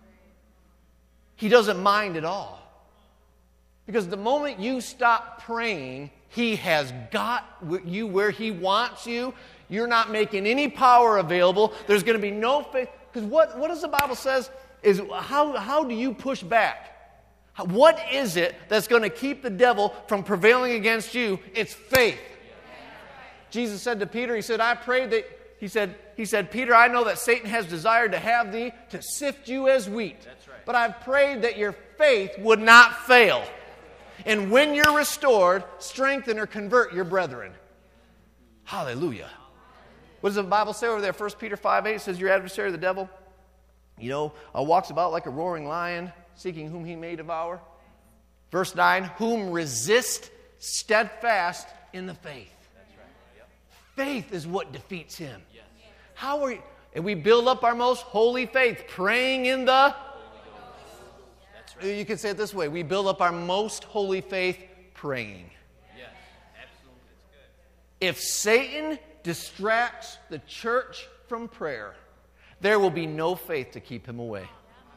He doesn't mind at all. Because the moment you stop praying, He has got you where He wants you. You're not making any power available. There's going to be no faith. Because what, what does the Bible says is how, how do you push back? What is it that's going to keep the devil from prevailing against you? It's faith. Jesus said to Peter, He said, I prayed that, He said, He said, Peter, I know that Satan has desired to have thee to sift you as wheat. That's right. But I've prayed that your faith would not fail. And when you're restored, strengthen or convert your brethren. Hallelujah. What does the Bible say over there? First Peter five eight says, your adversary, the devil, you know, uh, walks about like a roaring lion, seeking whom he may devour. Verse nine, whom resist steadfast in the faith. That's right. Yep. Faith is what defeats him. Yes. How are you? And we build up our most holy faith, praying in the... That's right. You can say it this way. We build up our most holy faith praying. Yes, absolutely. It's good. If Satan distracts the church from prayer, there will be no faith to keep him away.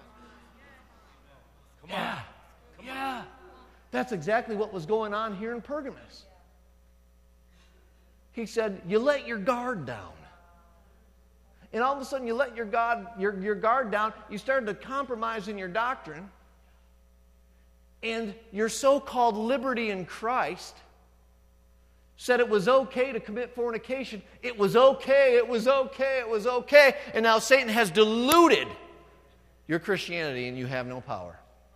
Come Yeah, on. Come yeah. on. That's exactly what was going on here in Pergamos. He said, you let your guard down. And all of a sudden you let your, God, your, your guard down. You started to compromise in your doctrine. And your so-called liberty in Christ said it was okay to commit fornication. It was okay, it was okay, it was okay. And now Satan has diluted your Christianity and you have no power.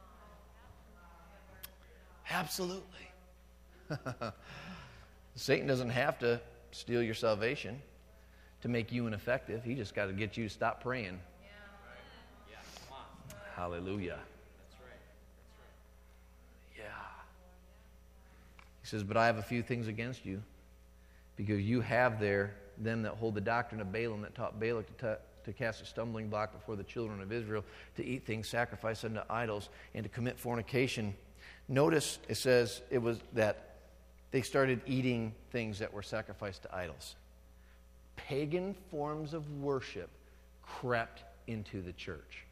Absolutely. Satan doesn't have to steal your salvation to make you ineffective. He just got to get you to stop praying. Yeah. Yeah, come on. Hallelujah. That's right. That's right. Yeah. He says, but I have a few things against you, because you have there them that hold the doctrine of Balaam, that taught Balak to, t- to cast a stumbling block before the children of Israel, to eat things sacrificed unto idols, and to commit fornication. Notice it says it was that they started eating things that were sacrificed to idols. Pagan forms of worship crept into the church.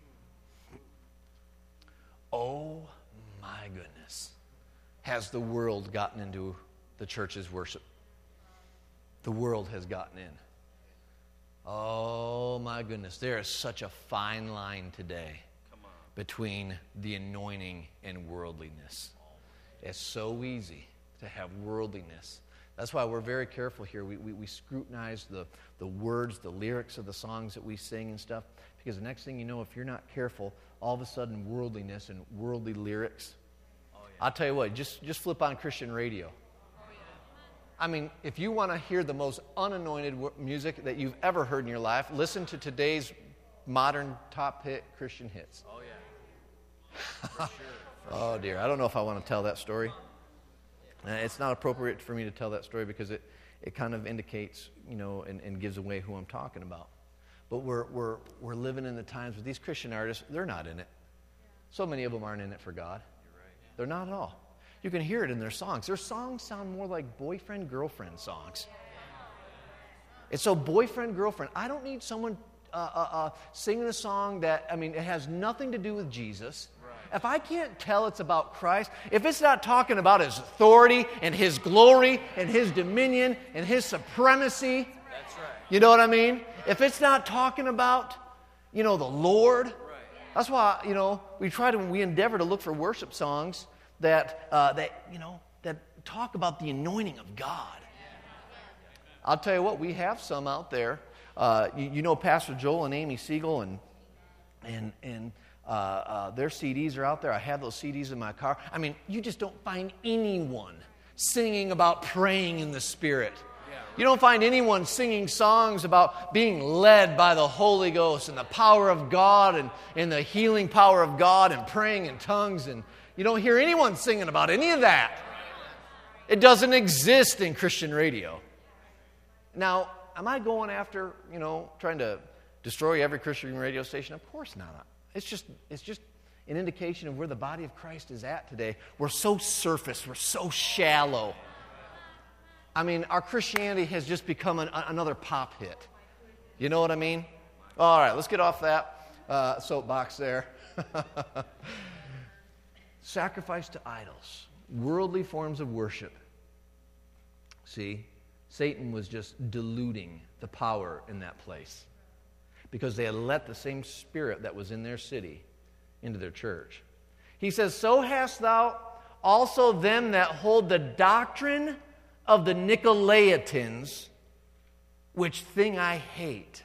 Oh my goodness. Has the world gotten into the church's worship? The world has gotten in. Oh my goodness. There is such a fine line today between the anointing and worldliness. It's so easy to have worldliness. That's why we're very careful here. We, we, we scrutinize the, the words, the lyrics of the songs that we sing and stuff, because the next thing you know, if you're not careful, all of a sudden worldliness and worldly lyrics. Oh, yeah. I'll tell you what, just, just flip on Christian radio. Oh, yeah. I mean, if you want to hear the most unanointed music that you've ever heard in your life, listen to today's modern top hit Christian hits. Oh, yeah. For sure. For Oh, dear. I don't know if I want to tell that story. Uh, it's not appropriate for me to tell that story because it, it kind of indicates, you know, and, and gives away who I'm talking about. But we're, we're, we're living in the times with these Christian artists, they're not in it. So many of them aren't in it for God. They're not at all. You can hear it in their songs. Their songs sound more like boyfriend-girlfriend songs. It's so boyfriend-girlfriend. I don't need someone uh, uh, uh, singing a song that, I mean, it has nothing to do with Jesus. If I can't tell it's about Christ, if it's not talking about His authority and His glory and His dominion and His supremacy, That's right. you know what I mean? If it's not talking about, you know, the Lord, that's why, you know, we try to, we endeavor to look for worship songs that, uh, that, you know, that talk about the anointing of God. I'll tell you what, we have some out there. Uh, you, you know Pastor Joel and Amy Siegel, and and and uh, uh, their C Ds are out there. I have those C Ds in my car. I mean, you just don't find anyone singing about praying in the Spirit. You don't find anyone singing songs about being led by the Holy Ghost and the power of God and, and the healing power of God and praying in tongues. And you don't hear anyone singing about any of that. It doesn't exist in Christian radio. Now, am I going after, you know, trying to destroy every Christian radio station? Of course not. It's just, it's just an indication of where the body of Christ is at today. We're so surface. We're so shallow. I mean, our Christianity has just become an, another pop hit. You know what I mean? All right, let's get off that uh, soapbox there. Sacrifice to idols, worldly forms of worship. See, Satan was just diluting the power in that place because they had let the same spirit that was in their city into their church. He says, "So hast thou also them that hold the doctrine of the Nicolaitans, which thing I hate."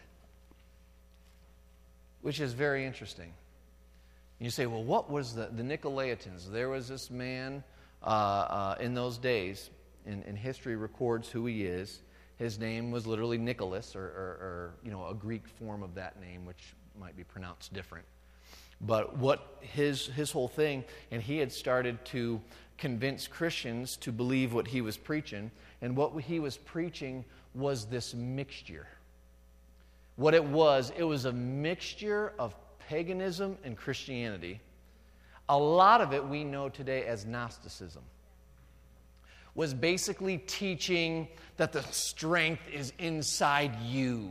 Which is very interesting. You say, well, what was the, the Nicolaitans? There was this man uh, uh, in those days, and, and history records who he is. His name was literally Nicholas, or, or, or you know, a Greek form of that name, which might be pronounced different. But what his his whole thing, and he had started to convince Christians to believe what he was preaching, and what he was preaching was this mixture. What it was, it was a mixture of paganism and Christianity. A lot of it we know today as Gnosticism. Was basically teaching that the strength is inside you.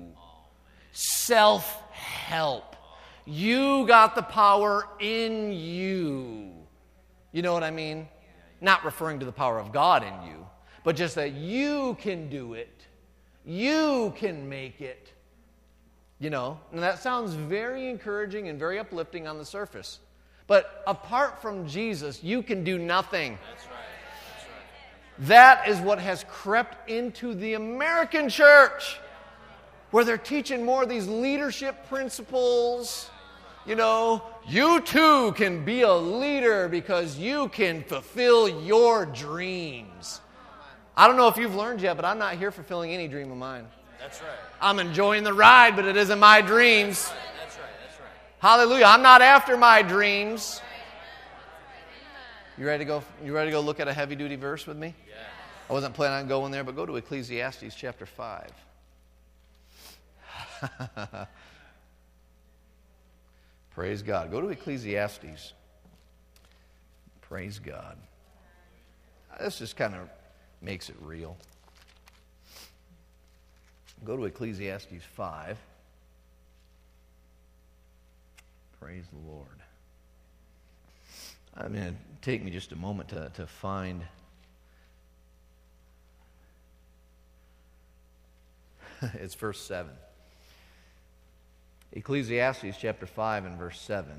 Self-help. You got the power in you. You know what I mean? Not referring to the power of God in you, but just that you can do it. You can make it. You know, and that sounds very encouraging and very uplifting on the surface. But apart from Jesus, you can do nothing. That's right. That's right. That is what has crept into the American church, where they're teaching more of these leadership principles. You know, you too can be a leader because you can fulfill your dreams. I don't know if you've learned yet, but I'm not here fulfilling any dream of mine. That's right. I'm enjoying the ride, but it isn't my dreams. That's right. That's right. That's right. Hallelujah. I'm not after my dreams. You ready to go? You ready to go look at a heavy-duty verse with me? Yeah. I wasn't planning on going there, but go to Ecclesiastes chapter five. Praise God. Go to Ecclesiastes. Praise God. This just kind of makes it real. Go to Ecclesiastes five. Praise the Lord. I'm going to take me just a moment to, to find it's verse seven. Ecclesiastes chapter five and verse seven.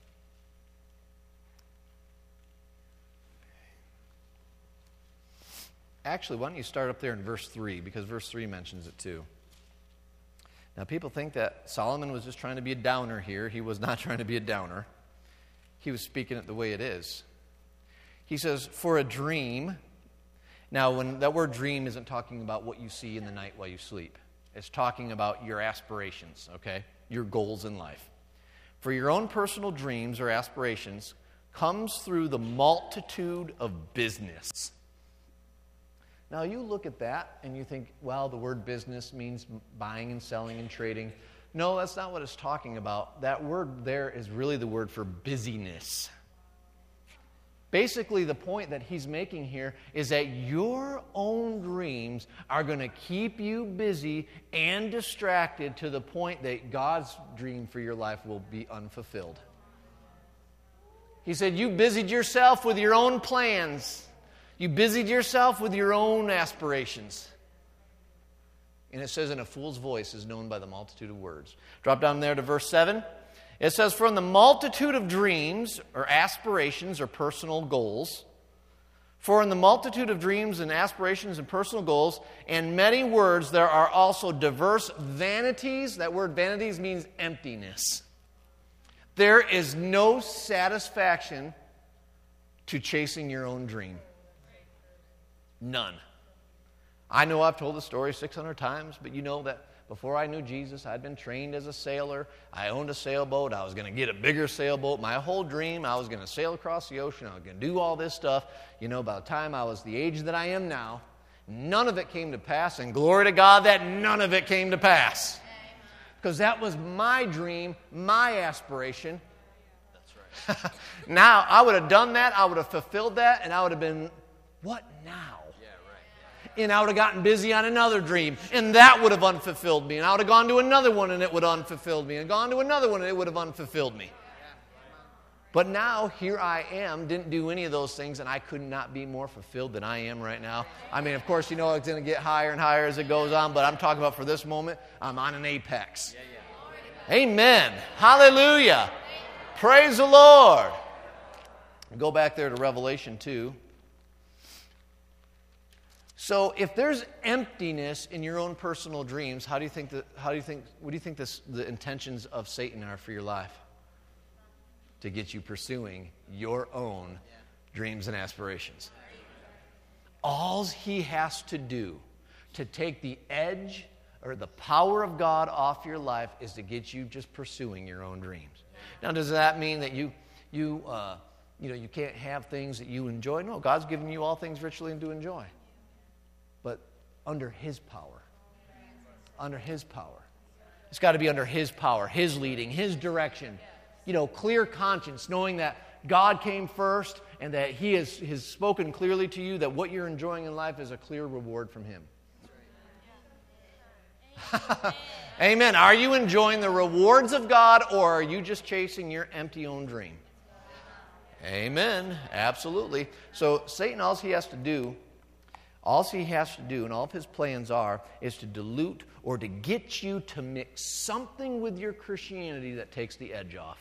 Actually, why don't you start up there in verse three, because verse three mentions it too. Now, people think that Solomon was just trying to be a downer here. He was not trying to be a downer. He was speaking it the way it is. He says, for a dream. Now, when that word dream isn't talking about what you see in the night while you sleep. It's talking about your aspirations, okay? Your goals in life. For your own personal dreams or aspirations comes through the multitude of business. Now, you look at that and you think, well, the word business means buying and selling and trading. No, that's not what it's talking about. That word there is really the word for busyness. Basically, the point that he's making here is that your own dreams are going to keep you busy and distracted to the point that God's dream for your life will be unfulfilled. He said, you busied yourself with your own plans. You busied yourself with your own aspirations. And it says, in a fool's voice is known by the multitude of words. Drop down there to verse seven. It says, from the multitude of dreams or aspirations or personal goals, for in the multitude of dreams and aspirations and personal goals and many words, there are also diverse vanities. That word vanities means emptiness. There is no satisfaction to chasing your own dream. None. I know I've told the story six hundred times, but you know that before I knew Jesus, I'd been trained as a sailor. I owned a sailboat. I was going to get a bigger sailboat. My whole dream, I was going to sail across the ocean. I was going to do all this stuff. You know, by the time I was the age that I am now, none of it came to pass, and glory to God that none of it came to pass. Because that was my dream, my aspiration. That's right. Now, I would have done that, I would have fulfilled that, and I would have been, what now? Yeah, right. And I would have gotten busy on another dream, and that would have unfulfilled me. And I would have gone to another one, and it would have unfulfilled me. And gone to another one, and it would have unfulfilled me. But now, here I am, didn't do any of those things, and I could not be more fulfilled than I am right now. I mean, of course, you know it's going to get higher and higher as it goes on, but I'm talking about for this moment, I'm on an apex. Amen. Hallelujah. Praise the Lord. Go back there to Revelation two. So, if there's emptiness in your own personal dreams, how do you think that? How do you think? What do you think this, the intentions of Satan are for your life? To get you pursuing your own dreams and aspirations. All he has to do to take the edge or the power of God off your life is to get you just pursuing your own dreams. Now, does that mean that you you uh, you know you can't have things that you enjoy? No, God's given you all things richly and to enjoy, but under His power. Under His power, it's got to be under His power, His leading, His direction. You know, clear conscience, knowing that God came first and that He has, has spoken clearly to you that what you're enjoying in life is a clear reward from Him. Amen. Are you enjoying the rewards of God, or are you just chasing your empty own dream? Amen. Absolutely. So Satan, all he has to do, all he has to do, and all of his plans are, is to dilute or to get you to mix something with your Christianity that takes the edge off.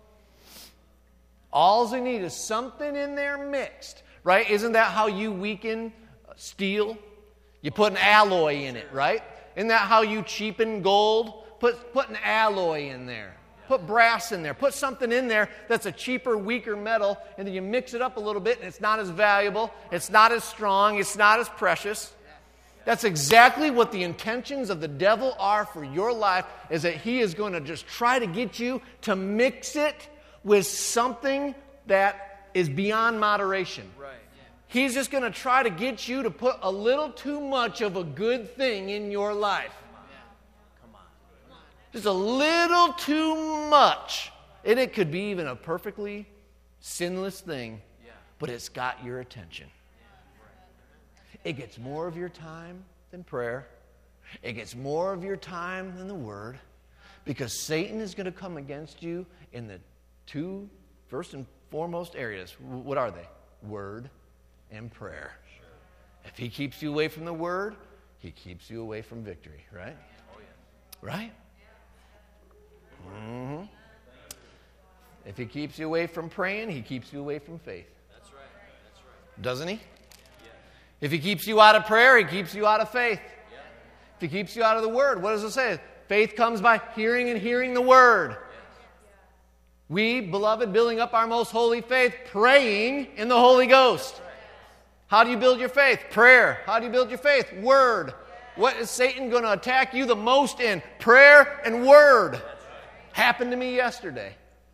All they need is something in there mixed, right? Isn't that how you weaken steel? You put an alloy in it, right? Isn't that how you cheapen gold? Put, put an alloy in there. Put brass in there. Put something in there that's a cheaper, weaker metal, and then you mix it up a little bit, and it's not as valuable, it's not as strong, it's not as precious. That's exactly what the intentions of the devil are for your life, is that he is going to just try to get you to mix it with something that is beyond moderation. Right. He's just going to try to get you to put a little too much of a good thing in your life. Come on. Just a little too much. And it could be even a perfectly sinless thing, Yeah. but it's got your attention. It gets more of your time than prayer. It gets more of your time than the Word. Because Satan is going to come against you in the two first and foremost areas. What are they? Word and prayer. Sure. If he keeps you away from the Word, he keeps you away from victory, right? Oh, yeah. Right? Mm-hmm. If he keeps you away from praying, he keeps you away from faith. That's right. That's right. Doesn't he? Yeah. If he keeps you out of prayer, he keeps you out of faith. Yeah. If he keeps you out of the Word, what does it say? Faith comes by hearing and hearing the Word. We, beloved, building up our most holy faith, praying in the Holy Ghost. How do you build your faith? Prayer. How do you build your faith? Word. What is Satan going to attack you the most in? Prayer and word. Happened to me yesterday.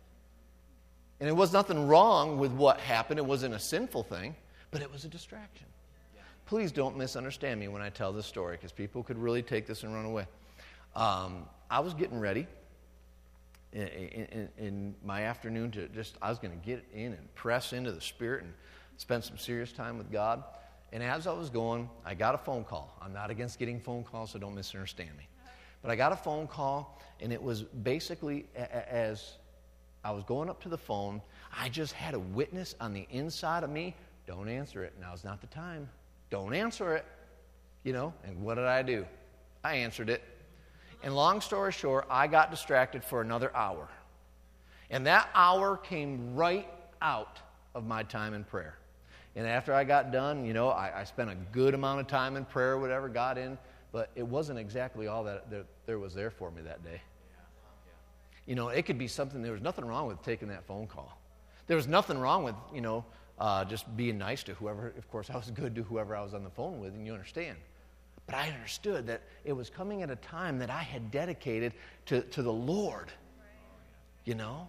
And it was nothing wrong with what happened. It wasn't a sinful thing, but it was a distraction. Please don't misunderstand me when I tell this story, because people could really take this and run away. Um, I was getting ready in, in, in my afternoon to just, I was going to get in and press into the Spirit and spend some serious time with God. And as I was going, I got a phone call. I'm not against getting phone calls, so don't misunderstand me. But I got a phone call, and it was basically a- as I was going up to the phone, I just had a witness on the inside of me. Don't answer it. Now's not the time. Don't answer it. You know, and what did I do? I answered it. And long story short, I got distracted for another hour. And that hour came right out of my time in prayer. And after I got done, you know, I, I spent a good amount of time in prayer, whatever, got in, but it wasn't exactly all that there, there was there for me that day. You know, it could be something, there was nothing wrong with taking that phone call. There was nothing wrong with, you know, uh, just being nice to whoever. Of course, I was good to whoever I was on the phone with, and you understand. But I understood that it was coming at a time that I had dedicated to, to the Lord. You know?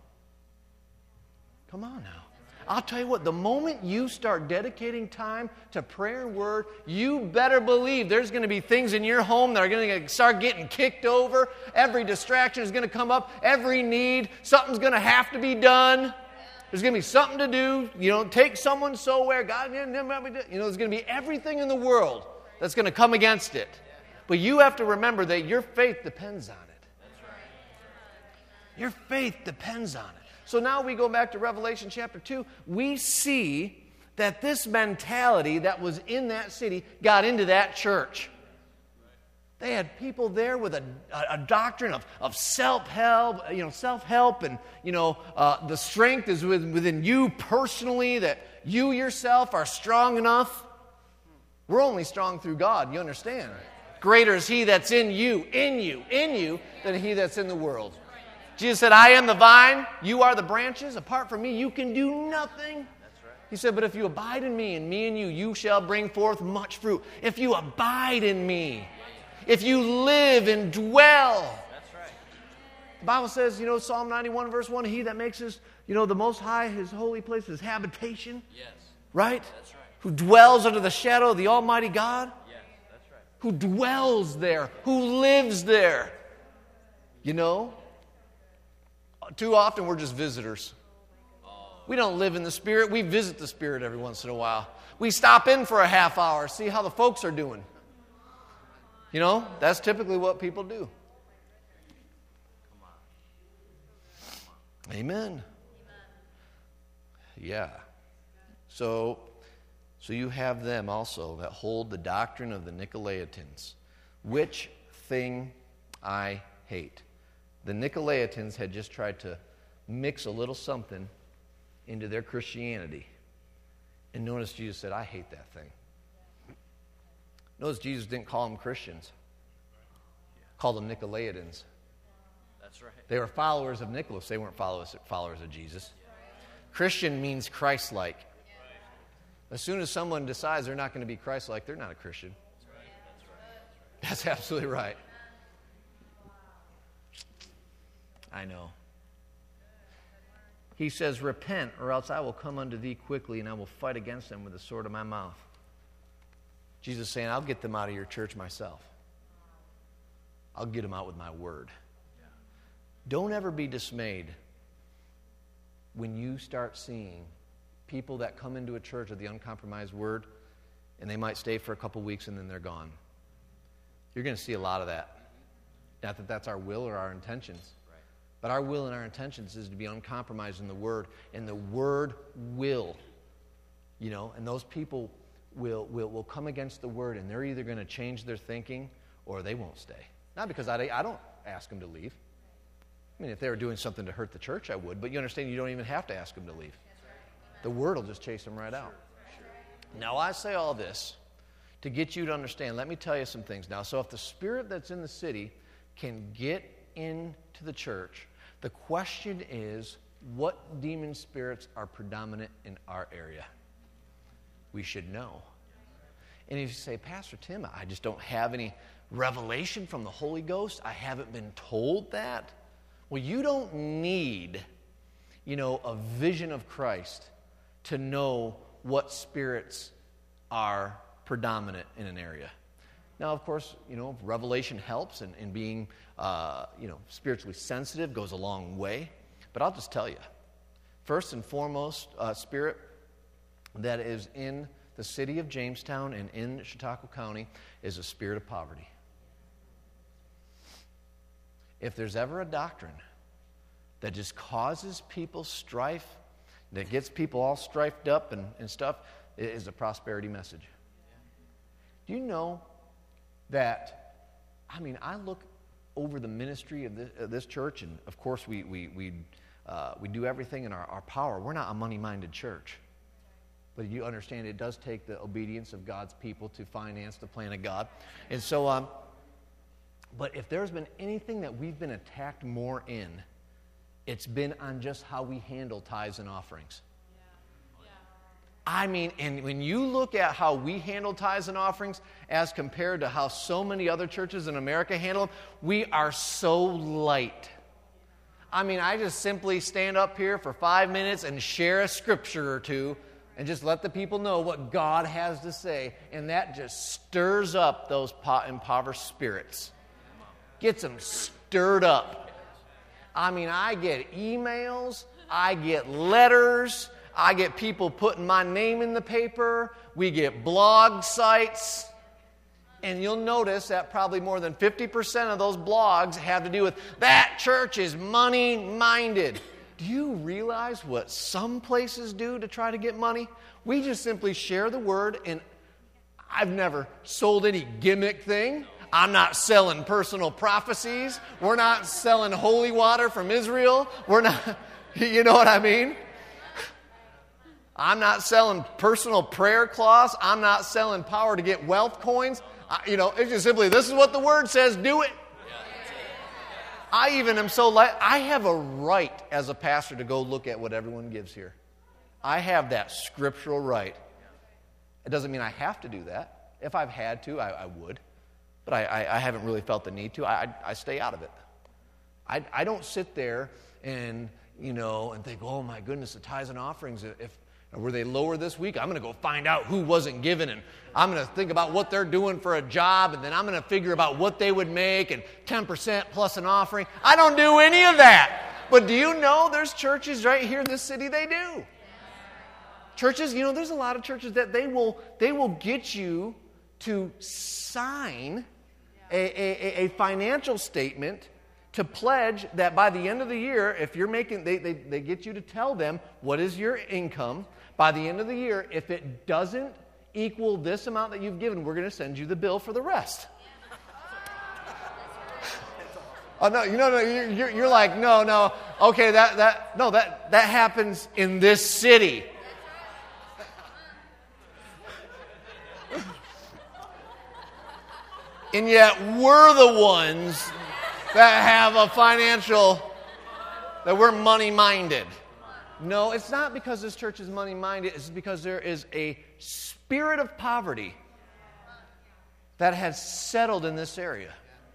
Come on now. I'll tell you what, the moment you start dedicating time to prayer and word, you better believe there's going to be things in your home that are going to start getting kicked over. Every distraction is going to come up. Every need, something's going to have to be done. There's going to be something to do. You know, take someone somewhere. God, you know, there's going to be everything in the world that's going to come against it. But you have to remember that your faith depends on it. Your faith depends on it. So now we go back to Revelation chapter two. We see that this mentality that was in that city got into that church. They had people there with a, a doctrine of, of self-help, you know, self-help, and you know, uh, the strength is within you personally, that you yourself are strong enough. We're only strong through God, you understand? Greater is He that's in you, in you, in you, than he that's in the world. Jesus said, I am the vine, you are the branches. Apart from me, you can do nothing. That's right. He said, but if you abide in me and me in you, you shall bring forth much fruit. If you abide in me, if you live and dwell. That's right. The Bible says, you know, Psalm ninety-one, verse one, He that makes his, you know, the Most High, His holy place, His habitation. Yes. Right? That's right. Who dwells under the shadow of the Almighty God. Yes, that's right. Who dwells there, who lives there. You know? Too often we're just visitors. We don't live in the Spirit. We visit the Spirit every once in a while. We stop in for a half hour, see how the folks are doing. You know, that's typically what people do. Amen. Yeah. So, so you have them also that hold the doctrine of the Nicolaitans, which thing I hate. The Nicolaitans had just tried to mix a little something into their Christianity. And notice Jesus said, I hate that thing. Notice Jesus didn't call them Christians. He called them Nicolaitans. That's right. They were followers of Nicholas. They weren't followers, followers of Jesus. Christian means Christ-like. As soon as someone decides they're not going to be Christ-like, they're not a Christian. That's right. That's right. That's absolutely right. I know. He says, repent, or else I will come unto thee quickly, and I will fight against them with the sword of my mouth. Jesus is saying, I'll get them out of your church myself. I'll get them out with my word. Yeah. Don't ever be dismayed when you start seeing people that come into a church with the uncompromised word, and they might stay for a couple weeks and then they're gone. You're going to see a lot of that. Not that that's our will or our intentions. But our will and our intentions is to be uncompromised in the Word. And the Word will, you know, and those people will will, will come against the Word, and they're either going to change their thinking or they won't stay. Not because I, I don't ask them to leave. I mean, if they were doing something to hurt the church, I would. But you understand, you don't even have to ask them to leave. The Word will just chase them right out. Now, I say all this to get you to understand. Let me tell you some things now. So if the spirit that's in the city can get into the church, the question is, what demon spirits are predominant in our area? We should know. And if you say, Pastor Tim, I just don't have any revelation from the Holy Ghost, I haven't been told that. Well, you don't need, you know, a vision of Christ to know what spirits are predominant in an area. Now, of course, you know, revelation helps, and, and being, uh, you know, spiritually sensitive goes a long way. But I'll just tell you, first and foremost, uh, spirit that is in the city of Jamestown and in Chautauqua County is a spirit of poverty. If there's ever a doctrine that just causes people strife, that gets people all strifed up and, and stuff, it is a prosperity message. Do you know that, I mean, I look over the ministry of this, of this church, and of course we we we, uh, we do everything in our, our power. We're not a money-minded church. But you understand it does take the obedience of God's people to finance the plan of God. And so, um, but if there's been anything that we've been attacked more in, it's been on just how we handle tithes and offerings. Yeah. Yeah. I mean, and when you look at how we handle tithes and offerings as compared to how so many other churches in America handle them, we are so light. I mean, I just simply stand up here for five minutes and share a scripture or two and just let the people know what God has to say. And that just stirs up those po- impoverished spirits. Gets them stirred up. I mean, I get emails, I get letters, I get people putting my name in the paper, we get blog sites. And you'll notice that probably more than fifty percent of those blogs have to do with, that church is money-minded. Do you realize what some places do to try to get money? We just simply share the word, and I've never sold any gimmick thing. I'm not selling personal prophecies. We're not selling holy water from Israel. We're not, you know what I mean? I'm not selling personal prayer cloths. I'm not selling power to get wealth coins. I, you know, it's just simply, this is what the word says, do it. I even am so light, I have a right as a pastor to go look at what everyone gives here. I have that scriptural right. It doesn't mean I have to do that. If I've had to, I, I would. But I, I, I haven't really felt the need to. I, I, I stay out of it. I, I don't sit there and, you know, and think, oh my goodness, the tithes and offerings, if were they lower this week? I'm going to go find out who wasn't given, and I'm going to think about what they're doing for a job, and then I'm going to figure about what they would make, and ten percent plus an offering. I don't do any of that. But do you know there's churches right here in this city they do? Churches, you know, there's a lot of churches that they will they will get you to sign a, a, a financial statement to pledge that by the end of the year, if you're making, they, they, they get you to tell them what is your income. By the end of the year, if it doesn't equal this amount that you've given, we're going to send you the bill for the rest. Oh no, you know, no, you're, you're like, no, no, okay, that that no, that that happens in this city. And yet we're the ones that have a financial, that we're money-minded. No, it's not because this church is money-minded. It's because there is a spirit of poverty that has settled in this area.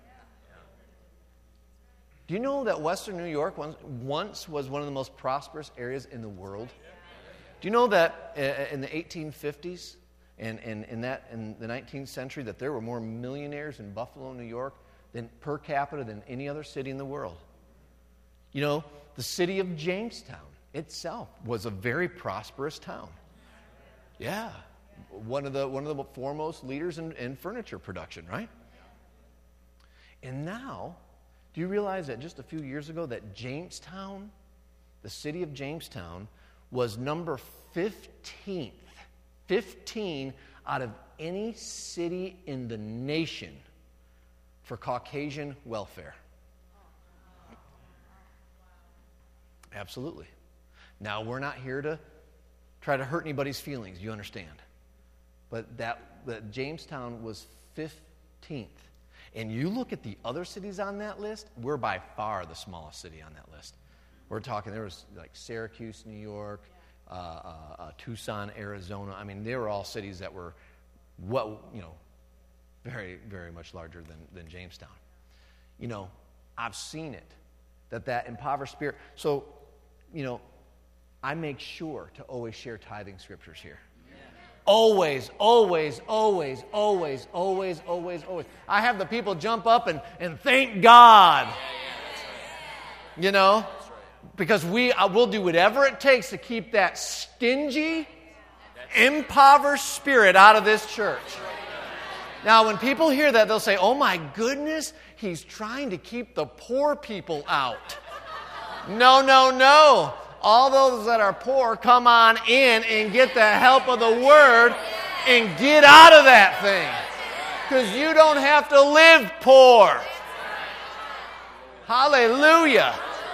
Do you know that Western New York once was one of the most prosperous areas in the world? Do you know that in the eighteen fifties and in that in the nineteenth century that there were more millionaires in Buffalo, New York, than per capita than any other city in the world? You know, the city of Jamestown itself was a very prosperous town. Yeah, one of the one of the foremost leaders in, in furniture production, right? And now, do you realize that just a few years ago that Jamestown, the city of Jamestown, was number fifteenth, fifteen out of any city in the nation for Caucasian welfare? Absolutely. Now, we're not here to try to hurt anybody's feelings, you understand. But that, that Jamestown was fifteenth. And you look at the other cities on that list, we're by far the smallest city on that list. We're talking, there was like Syracuse, New York, uh, uh, uh, Tucson, Arizona. I mean, they were all cities that were What, you know, very, very much larger than, than Jamestown. You know, I've seen it, that that impoverished spirit. So, you know, I make sure to always share tithing scriptures here. Always, always, always, always, always, always, always. I have the people jump up and, and thank God. You know, because we uh, will do whatever it takes to keep that stingy, impoverished spirit out of this church. Now, when people hear that, they'll say, oh my goodness, he's trying to keep the poor people out. No, no, no. All those that are poor, come on in and get the help of the Word and get out of that thing. Because you don't have to live poor. Hallelujah.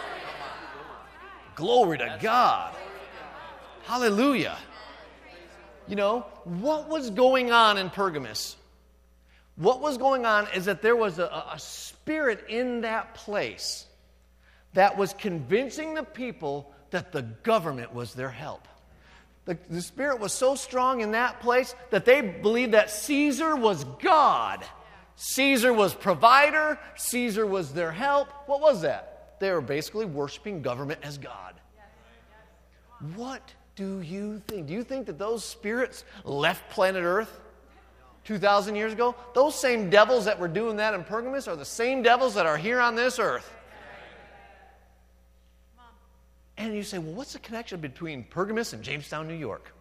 Glory to God. Hallelujah. You know, what was going on in Pergamos? What was going on is that there was a, a spirit in that place that was convincing the people that the government was their help. The, the spirit was so strong in that place that they believed that Caesar was God. Caesar was provider. Caesar was their help. What was that? They were basically worshiping government as God. What do you think? Do you think that those spirits left planet Earth two thousand years ago? Those same devils that were doing that in Pergamos are the same devils that are here on this earth. And you say, well, what's the connection between Pergamos and Jamestown, New York?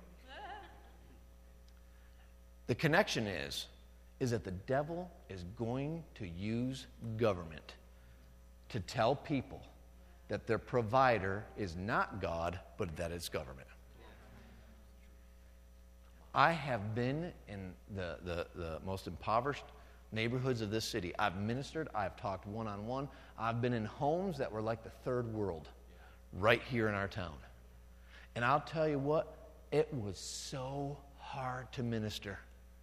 The connection is, is that the devil is going to use government to tell people that their provider is not God, but that it's government. I have been in the, the, the most impoverished neighborhoods of this city. I've ministered. I've talked one-on-one. I've been in homes that were like the third world right here in our town. And I'll tell you what, it was so hard to minister.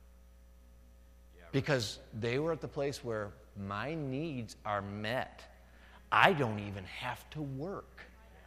Because they were at the place where my needs are met. I don't even have to work.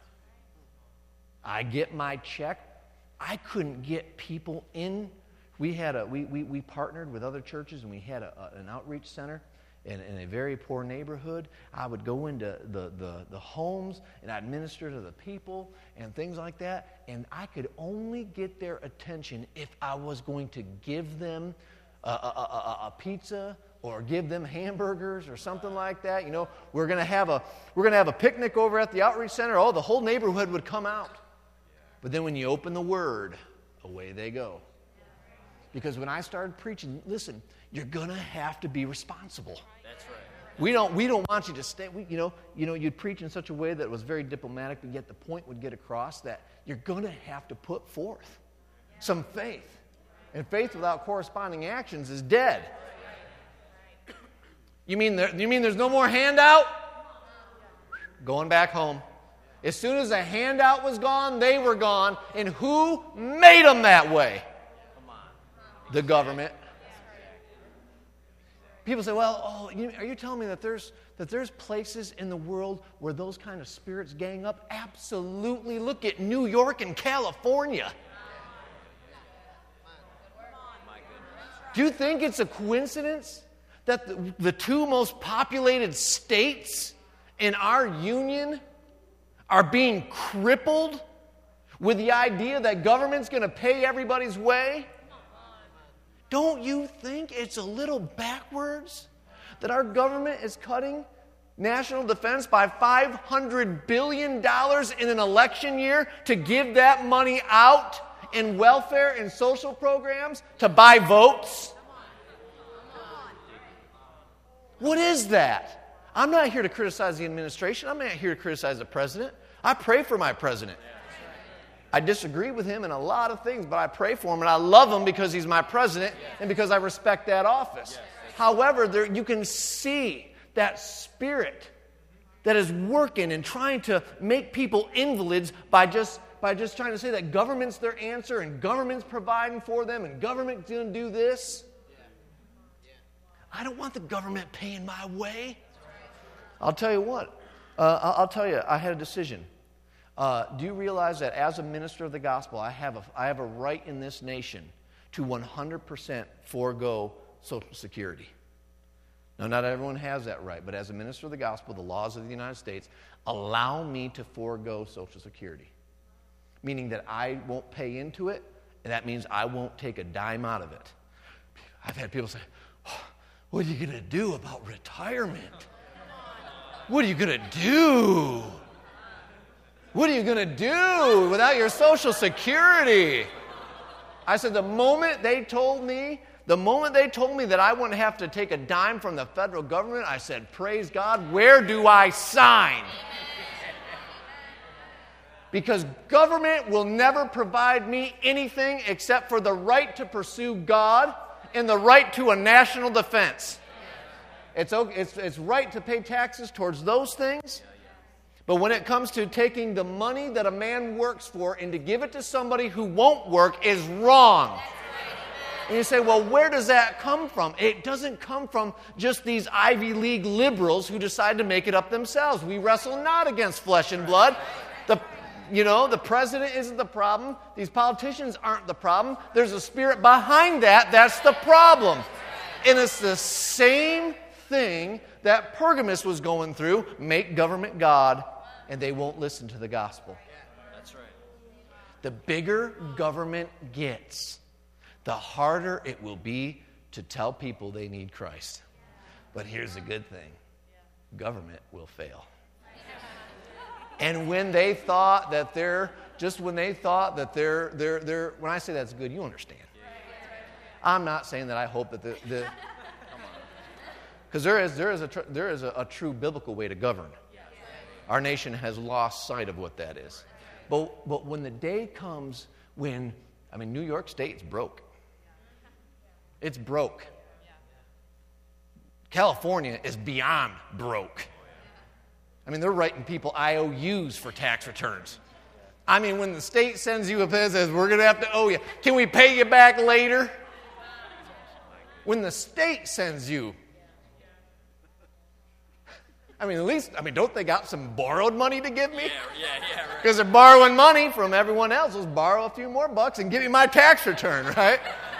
I get my check. I couldn't get people in. We had a we we, we partnered with other churches, and we had a, a, an outreach center in, in a very poor neighborhood. I would go into the, the, the homes, and I'd minister to the people and things like that. And I could only get their attention if I was going to give them a, a, a, a pizza or give them hamburgers or something like that. You know, we're gonna have a we're gonna have a picnic over at the outreach center. Oh, the whole neighborhood would come out. But then when you open the Word, away they go. Because when I started preaching, listen, you're gonna have to be responsible. That's right. We don't we don't want you to stay. We, you know, you know, you'd preach in such a way that was very diplomatic, but yet the point would get across that you're gonna have to put forth some faith. And faith without corresponding actions is dead. You mean there, you mean there's no more handout? Going back home. As soon as the handout was gone, they were gone. And who made them that way? The government. People say, well, oh, you, are you telling me that there's that there's places in the world where those kind of spirits gang up? Absolutely. Look at New York and California. Do you think it's a coincidence that the, the two most populated states in our union are being crippled with the idea that government's going to pay everybody's way? Don't you think it's a little backwards that our government is cutting national defense by five hundred billion dollars in an election year to give that money out in welfare and social programs to buy votes? What is that? I'm not here to criticize the administration. I'm not here to criticize the president. I pray for my president. I disagree with him in a lot of things, but I pray for him, and I love him because he's my president and because I respect that office. However, there, you can see that spirit that is working and trying to make people invalids by just, by just trying to say that government's their answer and government's providing for them and government's going to do this. I don't want the government paying my way. I'll tell you what. Uh, I'll, I'll tell you, I had a decision. Uh, do you realize that as a minister of the gospel, I have a, I have a right in this nation to one hundred percent forego Social Security. Now, not everyone has that right, but as a minister of the gospel, the laws of the United States allow me to forego Social Security, meaning that I won't pay into it, and that means I won't take a dime out of it. I've had people say, oh, what are you going to do about retirement? What are you going to do? What are you going to do without your Social Security? I said, the moment they told me, the moment they told me that I wouldn't have to take a dime from the federal government, I said, praise God, where do I sign? Because government will never provide me anything except for the right to pursue God and the right to a national defense. It's, okay, it's, it's right to pay taxes towards those things. But when it comes to taking the money that a man works for and to give it to somebody who won't work is wrong. And you say, well, where does that come from? It doesn't come from just these Ivy League liberals who decide to make it up themselves. We wrestle not against flesh and blood. The, you know, the president isn't the problem. These politicians aren't the problem. There's a spirit behind that. That's the problem. And it's the same thing that Pergamos was going through. Make government God, and they won't listen to the gospel. That's right. The bigger government gets, the harder it will be to tell people they need Christ. But here's the good thing. Government will fail. And when they thought that they're, just when they thought that they're, they're, they're, when I say that's good, you understand. I'm not saying that I hope that the, the because there is, there is, a, tr- there is a, a true biblical way to govern. Our nation has lost sight of what that is. But, but when the day comes when, I mean, New York State's broke. It's broke. California is beyond broke. I mean, they're writing people I O Us for tax returns. I mean, when the state sends you a bill and says, we're going to have to owe you, can we pay you back later? When the state sends you, I mean, at least, I mean, don't they got some borrowed money to give me? Yeah, yeah, yeah, right. Because they're borrowing money from everyone else. Let's borrow a few more bucks and give me my tax return, right?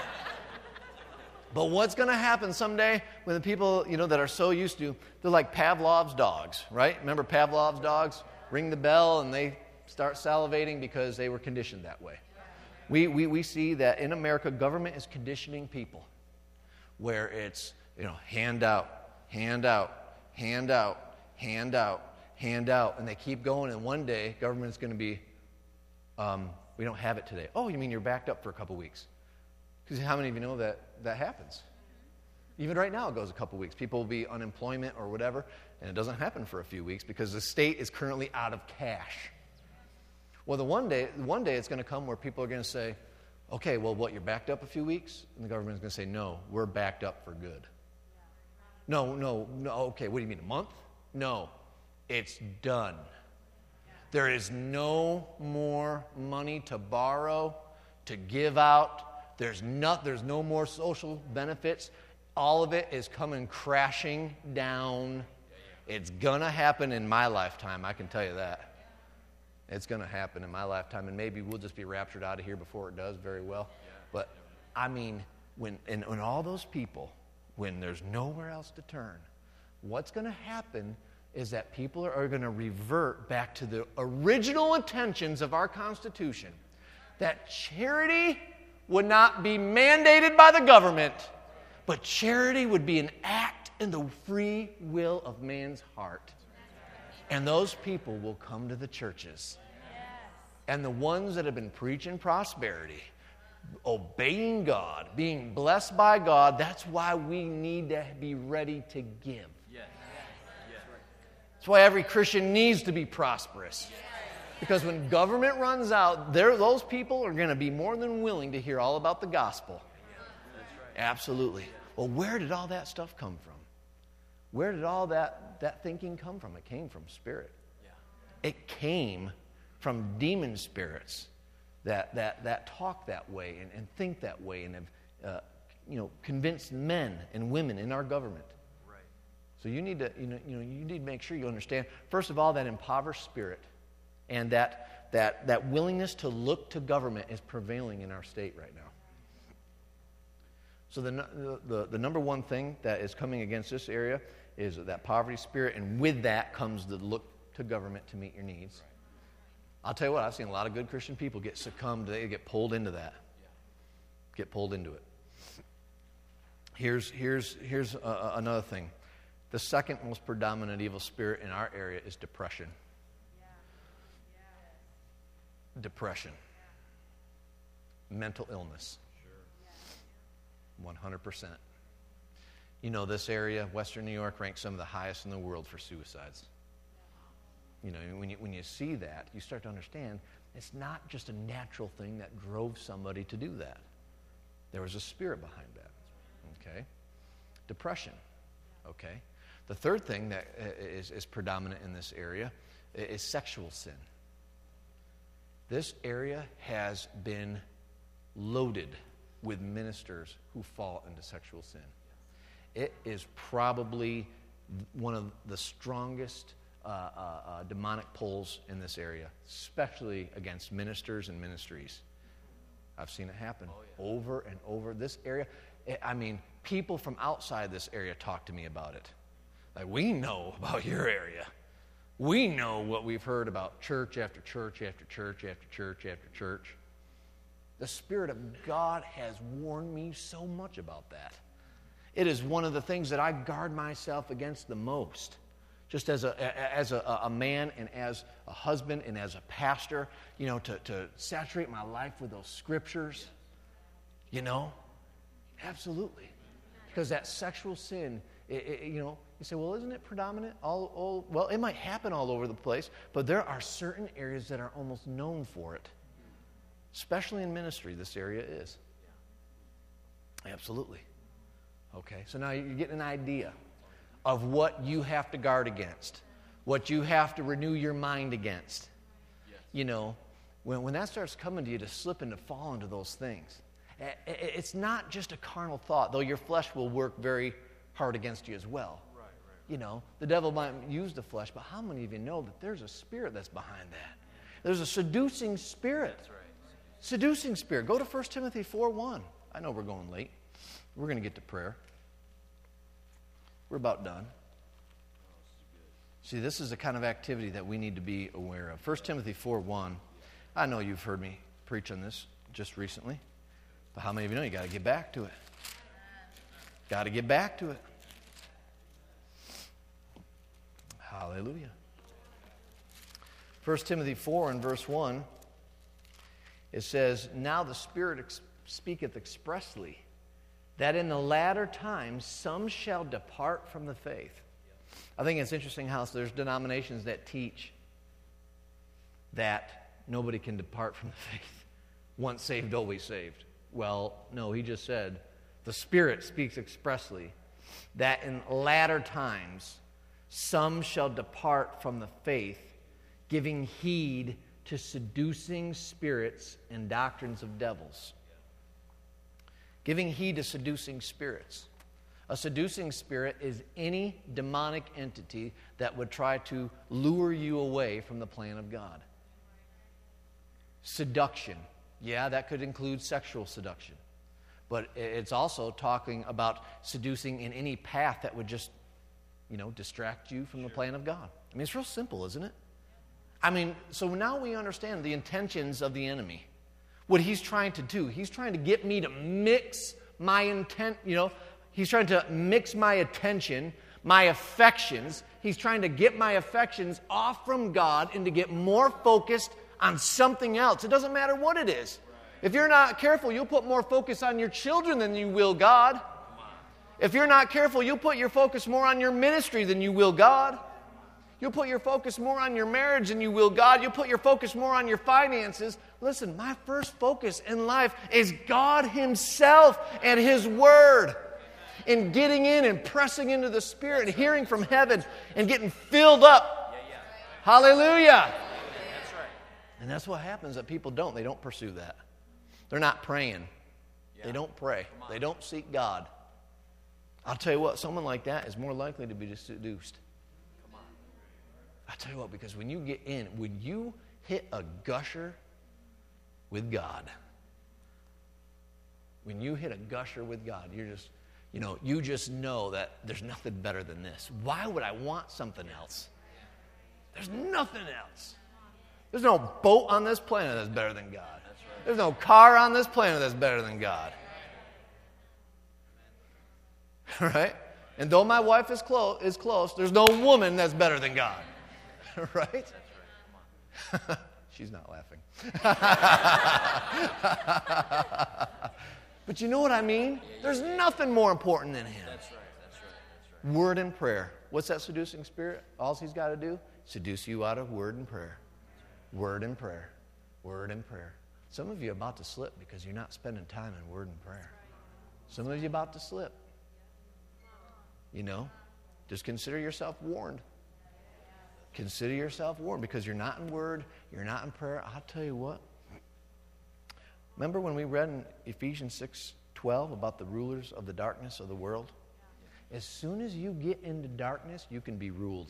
But what's going to happen someday when the people, you know, that are so used to, they're like Pavlov's dogs, right? Remember Pavlov's dogs? Ring the bell and they start salivating because they were conditioned that way. We, we, we see that in America, government is conditioning people where it's, you know, hand out, hand out, hand out, hand out, hand out. And they keep going, and one day, government's going to be, um, we don't have it today. Oh, you mean you're backed up for a couple weeks? Because how many of you know that that happens? Even right now, it goes a couple weeks. People will be unemployment or whatever, and it doesn't happen for a few weeks because the state is currently out of cash. Well, the one day, one day it's going to come where people are going to say, okay, well, what, you're backed up a few weeks? And the government's going to say, no, we're backed up for good. No, no, no, okay, what do you mean, a month? No, it's done. There is no more money to borrow, to give out. There's not, there's no more social benefits. All of it is coming crashing down. It's going to happen in my lifetime, I can tell you that. It's going to happen in my lifetime, and maybe we'll just be raptured out of here before it does very well. But, I mean, when, and, when all those people, when there's nowhere else to turn, what's going to happen is that people are, are going to revert back to the original intentions of our Constitution, that charity would not be mandated by the government, but charity would be an act in the free will of man's heart. And those people will come to the churches. And the ones that have been preaching prosperity, obeying God, being blessed by God, that's why we need to be ready to give. That's why every Christian needs to be prosperous. Because when government runs out, those people are going to be more than willing to hear all about the gospel. Absolutely. Well, where did all that stuff come from? Where did all that, that thinking come from? It came from spirit. It came from demon spirits that, that, that talk that way and, and think that way and have uh, you know, convinced men and women in our government. Right. So you need to you know, you know you need to make sure you understand, first of all, that impoverished spirit and that, that, that willingness to look to government is prevailing in our state right now. So the, the, the number one thing that is coming against this area is that poverty spirit, and with that comes the look to government to meet your needs. I'll tell you what, I've seen a lot of good Christian people get succumbed, they get pulled into that. Get pulled into it. Here's, here's, here's uh, another thing. The second most predominant evil spirit in our area is depression. Depression. Mental illness. one hundred percent. You know, this area, Western New York, ranks some of the highest in the world for suicides. You know, when you, when you see that, you start to understand it's not just a natural thing that drove somebody to do that. There was a spirit behind that. Okay? Depression. Okay? The third thing that is, is predominant in this area is sexual sin. This area has been loaded with ministers who fall into sexual sin. It is probably one of the strongest uh, uh, uh, demonic pulls in this area, especially against ministers and ministries. I've seen it happen oh, yeah. over and over. This area, I mean, people from outside this area talk to me about it. Like, we know about your area. We know what we've heard about church after church after church after church after church. The Spirit of God has warned me so much about that. It is one of the things that I guard myself against the most. Just as a, as a, a man and as a husband and as a pastor, you know, to, to saturate my life with those scriptures, you know, absolutely. Because that sexual sin, it, it, you know, you say, well, isn't it predominant? All, all, well, it might happen all over the place, but there are certain areas that are almost known for it. Especially in ministry, this area is. Absolutely. Okay, so now you're getting an idea of what you have to guard against, what you have to renew your mind against. Yes. You know, when, when that starts coming to you to slip and to fall into those things, it's not just a carnal thought, though your flesh will work very hard against you as well. Right, right. You know, the devil might use the flesh, but how many of you know that there's a spirit that's behind that? There's a seducing spirit. That's right. Seducing spirit. Go to First Timothy four one. I know we're going late. We're going to get to prayer. We're about done. See, this is the kind of activity that we need to be aware of. First Timothy four one. I know you've heard me preach on this just recently, but how many of you know you got to get back to it? Got to get back to it. Hallelujah. First Timothy four and verse one. It says, now the Spirit ex- speaketh expressly, that in the latter times some shall depart from the faith. I think it's interesting how there's denominations that teach that nobody can depart from the faith. Once saved, always saved. Well, no, he just said, the Spirit speaks expressly, that in latter times some shall depart from the faith, giving heed to seducing spirits and doctrines of devils. Giving heed to seducing spirits. A seducing spirit is any demonic entity that would try to lure you away from the plan of God. Seduction. Yeah, that could include sexual seduction. But it's also talking about seducing in any path that would just, you know, distract you from the plan of God. I mean, it's real simple, isn't it? I mean, so now we understand the intentions of the enemy. What he's trying to do, he's trying to get me to mix my intent, you know, he's trying to mix my attention, my affections. He's trying to get my affections off from God and to get more focused on something else. It doesn't matter what it is. If you're not careful, you'll put more focus on your children than you will God. If you're not careful, you'll put your focus more on your ministry than you will God. You'll put your focus more on your marriage than you will God. You'll put your focus more on your finances. Listen, my first focus in life is God Himself and His Word. And getting in and pressing into the Spirit and hearing from heaven and getting filled up. Yeah, yeah. Hallelujah. That's right. And that's what happens that people don't. They don't pursue that. They're not praying. Yeah. They don't pray. They don't seek God. I'll tell you what, someone like that is more likely to be seduced. I tell you what, because when you get in, when you hit a gusher with God, When you hit a gusher with God, you're just, you know, you just know that there's nothing better than this. Why would I want something else? There's nothing else. There's no boat on this planet that's better than God. There's no car on this planet that's better than God. Right? And though my wife is close, is close, there's no woman that's better than God. Right? That's right. Come on. She's not laughing. But you know what I mean? There's nothing more important than Him. That's right. That's right. That's right. Word and prayer. What's that seducing spirit? All He's got to do? Seduce you out of word and prayer. Word and prayer. Word and prayer. Some of you are about to slip because you're not spending time in word and prayer. Some of you are about to slip. You know? Just consider yourself warned. Consider yourself warned because you're not in word, you're not in prayer. I'll tell you what. Remember when we read in Ephesians six twelve about the rulers of the darkness of the world? As soon as you get into darkness, you can be ruled.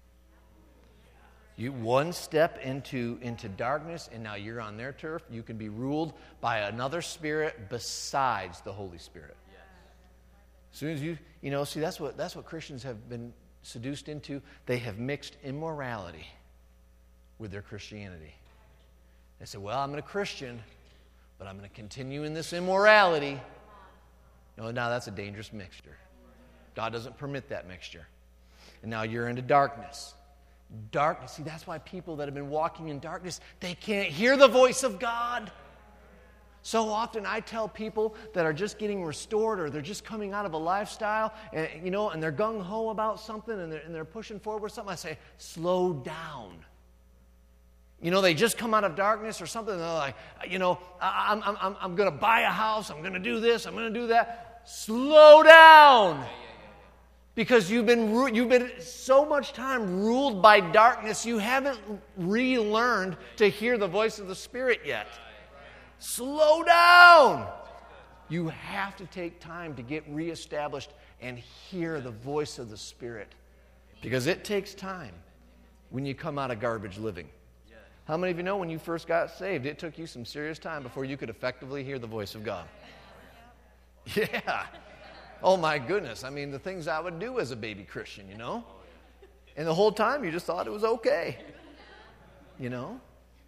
You one step into, into darkness, and now you're on their turf. You can be ruled by another spirit besides the Holy Spirit. Yes. As soon as you, you know, see, that's what that's what Christians have been seduced into. They have mixed immorality with their Christianity. They say, well, I'm a Christian, but I'm going to continue in this immorality. No, now that's a dangerous mixture. God doesn't permit that mixture. And now you're into darkness. Darkness. See, that's why people that have been walking in darkness, they can't hear the voice of God. So often I tell people that are just getting restored or they're just coming out of a lifestyle, and, you know, and they're gung-ho about something and they're, and they're pushing forward with something, I say, slow down. You know, they just come out of darkness or something, and they're like, you know, I'm, I'm, I'm, I'm going to buy a house, I'm going to do this, I'm going to do that. Slow down. Because you've been you've been so much time ruled by darkness, you haven't relearned to hear the voice of the Spirit yet. Slow down. You have to take time to get reestablished and hear the voice of the Spirit. Because it takes time when you come out of garbage living. How many of you know when you first got saved, it took you some serious time before you could effectively hear the voice of God? Yeah. Oh my goodness. I mean, the things I would do as a baby Christian, you know? And the whole time you just thought it was okay. You know?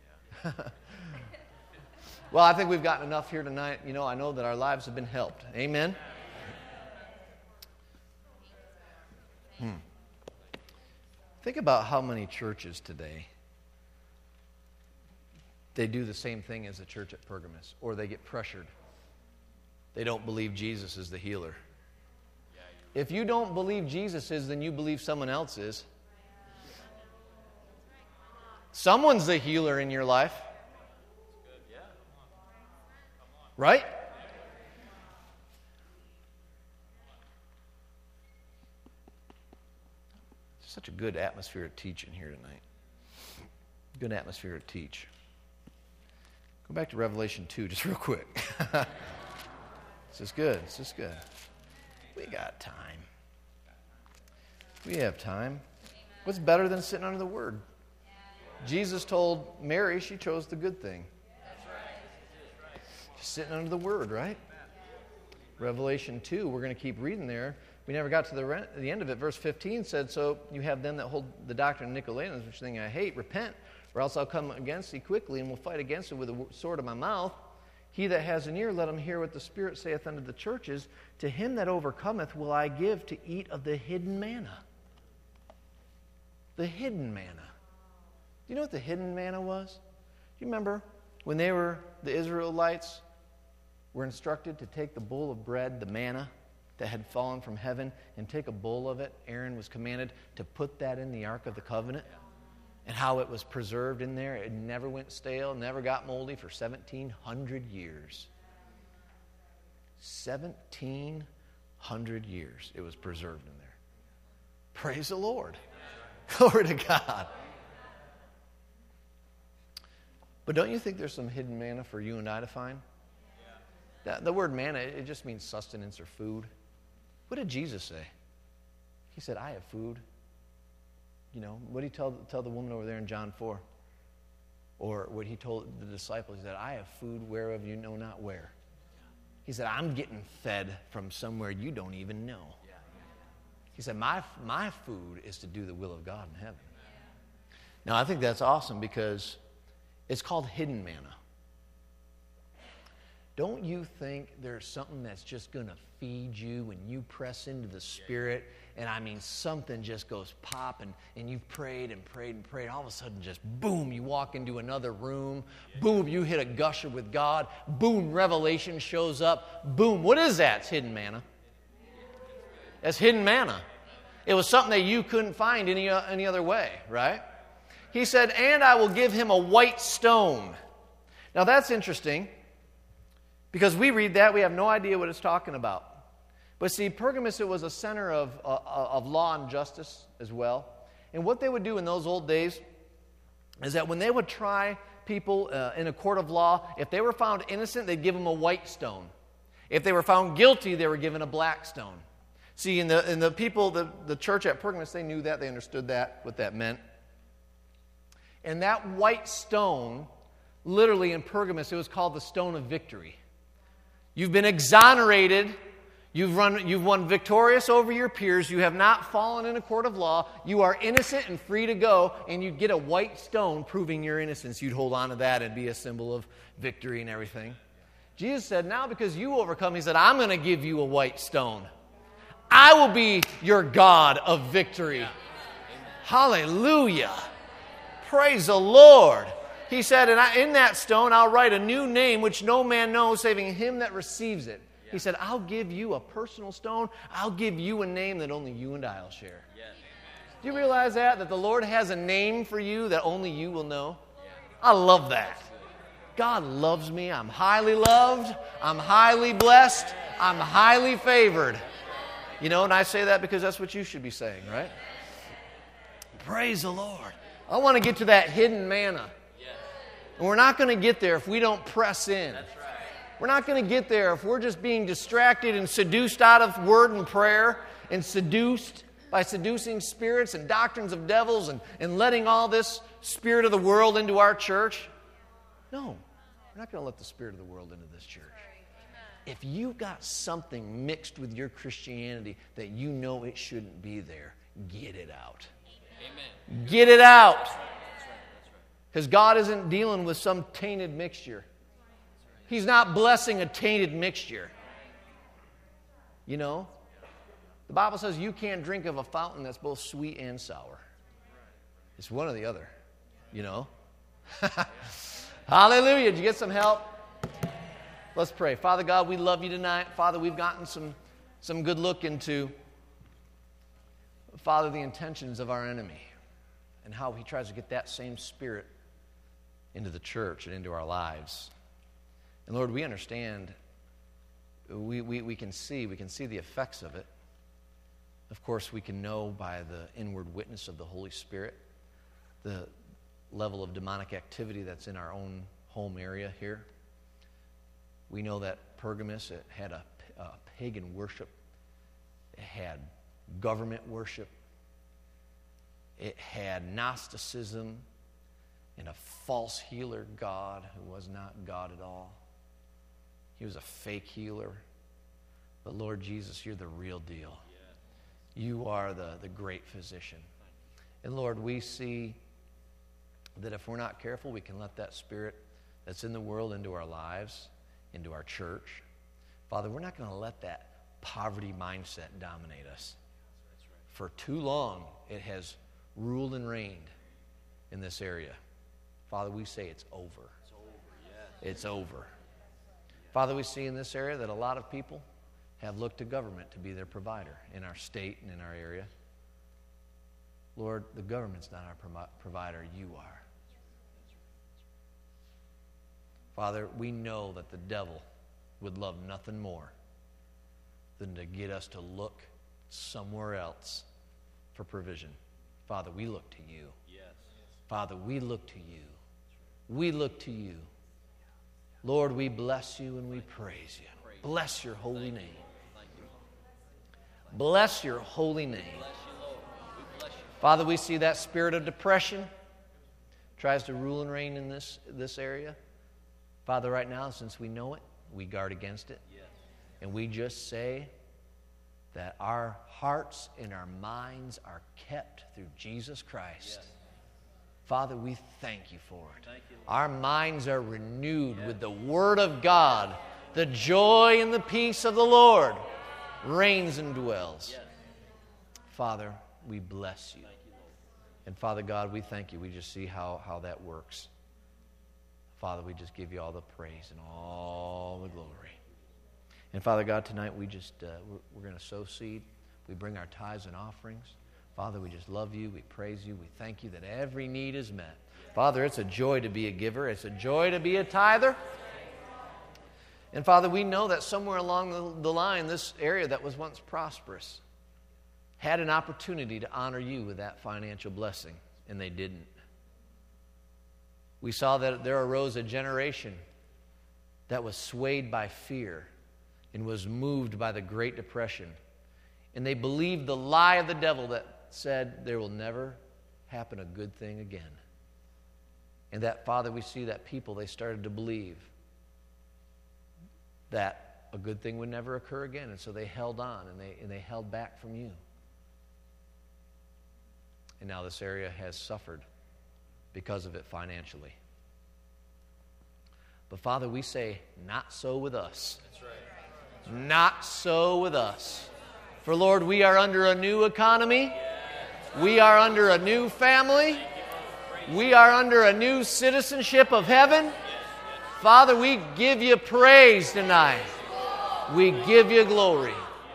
Well, I think we've gotten enough here tonight. You know, I know that our lives have been helped. Amen? Hmm. Think about how many churches today, they do the same thing as the church at Pergamos, or they get pressured. They don't believe Jesus is the healer. If you don't believe Jesus is, then you believe someone else is. Someone's the healer in your life. Right? Such a good atmosphere of teaching here tonight. Good atmosphere to teach. Go back to Revelation two just real quick. This is good. This is good. We got time. We have time. What's better than sitting under the Word? Jesus told Mary she chose the good thing. Just sitting under the Word, right? Revelation two, we're going to keep reading there. We never got to the, re- the end of it. Verse fifteen said, so you have them that hold the doctrine of Nicolaitans, which thing I hate, repent, or else I'll come against thee quickly, and will fight against it with the sword of my mouth. He that has an ear, let him hear what the Spirit saith unto the churches. To him that overcometh will I give to eat of the hidden manna. The hidden manna. Do you know what the hidden manna was? Do you remember when they were, the Israelites were instructed to take the bowl of bread, the manna that had fallen from heaven, and take a bowl of it? Aaron was commanded to put that in the Ark of the Covenant. And how it was preserved in there. It never went stale, never got moldy for seventeen hundred years. seventeen hundred years it was preserved in there. Praise the Lord. Glory to God. But don't you think there's some hidden manna for you and I to find? That, the word manna, it just means sustenance or food. What did Jesus say? He said, I have food. You know, what did he tell, tell the woman over there in John four? Or what he told the disciples, he said, I have food whereof you know not where. He said, I'm getting fed from somewhere you don't even know. He said, my, my food is to do the will of God in heaven. Now, I think that's awesome because it's called hidden manna. Don't you think there's something that's just going to feed you when you press into the Spirit? And I mean, something just goes pop, and, and you've prayed and prayed and prayed. All of a sudden, just boom, you walk into another room. Boom, you hit a gusher with God. Boom, revelation shows up. Boom, what is that? It's hidden manna. That's hidden manna. It was something that you couldn't find any, uh, any other way, right? He said, and I will give him a white stone. Now, that's interesting. Because we read that, we have no idea what it's talking about. But see, Pergamos, it was a center of, uh, of law and justice as well. And what they would do in those old days is that when they would try people uh, in a court of law, if they were found innocent, they'd give them a white stone. If they were found guilty, they were given a black stone. See, in the, in the people, the, the church at Pergamos, they knew that, they understood that, what that meant. And that white stone, literally in Pergamos, it was called the stone of victory. You've been exonerated. You've, run, you've won victorious over your peers. You have not fallen in a court of law. You are innocent and free to go, and you'd get a white stone proving your innocence. You'd hold on to that and be a symbol of victory and everything. Jesus said, now because you overcome, he said, I'm going to give you a white stone. I will be your God of victory. Yeah. Hallelujah. Praise the Lord. He said, and I, in that stone I'll write a new name which no man knows, saving him that receives it. Yeah. He said, I'll give you a personal stone. I'll give you a name that only you and I will share. Yeah. Do you realize that? That the Lord has a name for you that only you will know? Yeah. I love that. God loves me. I'm highly loved. I'm highly blessed. I'm highly favored. You know, and I say that because that's what you should be saying, right? Praise the Lord. I want to get to that hidden manna. And we're not going to get there if we don't press in. That's right. We're not going to get there if we're just being distracted and seduced out of word and prayer and seduced by seducing spirits and doctrines of devils and, and letting all this spirit of the world into our church. No, we're not going to let the spirit of the world into this church. If you've got something mixed with your Christianity that you know it shouldn't be there, get it out. Amen. Get it out. Because God isn't dealing with some tainted mixture. He's not blessing a tainted mixture. You know? The Bible says you can't drink of a fountain that's both sweet and sour. It's one or the other. You know? Hallelujah. Did you get some help? Let's pray. Father God, we love you tonight. Father, we've gotten some, some good look into, Father, the intentions of our enemy and how he tries to get that same spirit into the church and into our lives. And Lord, we understand, we, we, we can see, we can see the effects of it. Of course, we can know by the inward witness of the Holy Spirit, the level of demonic activity that's in our own home area here. We know that Pergamos, it had a, a pagan worship. It had government worship. It had Gnosticism and a false healer God who was not God at all. He was a fake healer. But Lord Jesus, you're the real deal. You are the, the great physician. And Lord, we see that if we're not careful, we can let that spirit that's in the world into our lives, into our church. Father, we're not going to let that poverty mindset dominate us. For too long, it has ruled and reigned in this area. Father, we say it's over. It's over, yes. It's over. Father, we see in this area that a lot of people have looked to government to be their provider in our state and in our area. Lord, the government's not our pro- provider. You are. Father, we know that the devil would love nothing more than to get us to look somewhere else for provision. Father, we look to you. Yes. Father, we look to you. We look to you. Lord, we bless you and we praise you. Bless your holy name. Bless your holy name. Father, we see that spirit of depression tries to rule and reign in this, this area. Father, right now, since we know it, we guard against it. And we just say that our hearts and our minds are kept through Jesus Christ. Yes. Father, we thank you for it. Thank you, our minds are renewed yes. with the Word of God. The joy and the peace of the Lord reigns and dwells. Yes. Father, we bless you. Thank you, Lord. And Father God, we thank you. We just see how, how that works. Father, we just give you all the praise and all the glory. And Father God, tonight we just, uh, we're, we're going to sow seed. We bring our tithes and offerings. Father, we just love you. We praise you. We thank you that every need is met. Father, it's a joy to be a giver. It's a joy to be a tither. And Father, we know that somewhere along the, the line, this area that was once prosperous had an opportunity to honor you with that financial blessing, and they didn't. We saw that there arose a generation that was swayed by fear and was moved by the Great Depression. And they believed the lie of the devil that said there will never happen a good thing again. And that, Father, we see that people, they started to believe that a good thing would never occur again. And so they held on and they, and they held back from you. And now this area has suffered because of it financially. But Father, we say, not so with us. That's right. That's right. Not so with us. For Lord, we are under a new economy. We are under a new family. We are under a new citizenship of heaven. Father, we give you praise tonight. We give you glory.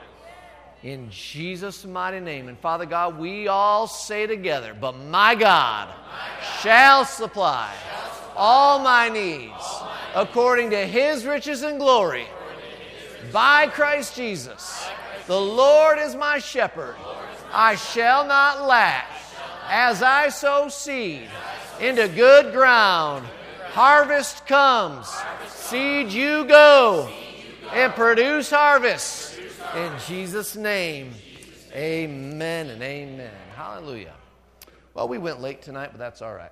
In Jesus' mighty name. And Father God, we all say together, but my God shall supply all my needs according to His riches and glory by Christ Jesus. The Lord is my shepherd. I shall not lack. As I sow seed into good ground, harvest comes. Seed you go and produce harvest. In Jesus' name, amen and amen. Hallelujah. Well, we went late tonight, but that's all right.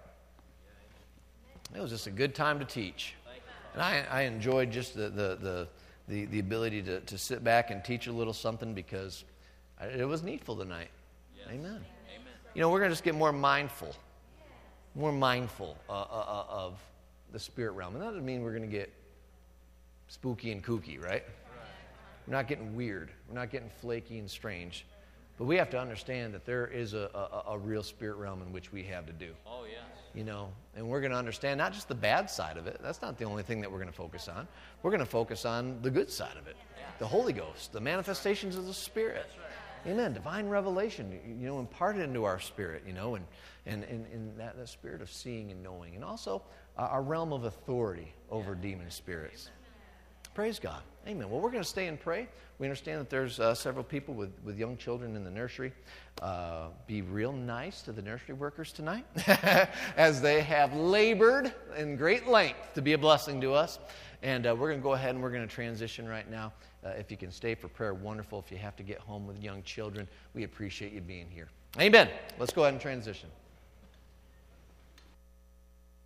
It was just a good time to teach. And I, I enjoyed just the, the, the, the, the ability to, to sit back and teach a little something because it was needful tonight. Yes. Amen. Amen. You know, we're going to just get more mindful, more mindful uh, uh, of the spirit realm. And that doesn't mean we're going to get spooky and kooky, right? We're not getting weird. We're not getting flaky and strange. But we have to understand that there is a, a, a real spirit realm in which we have to do. Oh, yes. You know, and we're going to understand not just the bad side of it. That's not the only thing that we're going to focus on. We're going to focus on the good side of it. Yeah. The Holy Ghost, the manifestations of the Spirit. Right. Amen. Divine revelation, you know, imparted into our spirit, you know, and, and, and, and that, that spirit of seeing and knowing. And also uh, our realm of authority over yeah. demon spirits. Amen. Praise God. Amen. Well, we're going to stay and pray. We understand that there's uh, several people with, with young children in the nursery. Uh, be real nice to the nursery workers tonight as they have labored in great length to be a blessing to us. And uh, we're going to go ahead and we're going to transition right now. Uh, if you can stay for prayer, wonderful. If you have to get home with young children, we appreciate you being here. Amen. Let's go ahead and transition.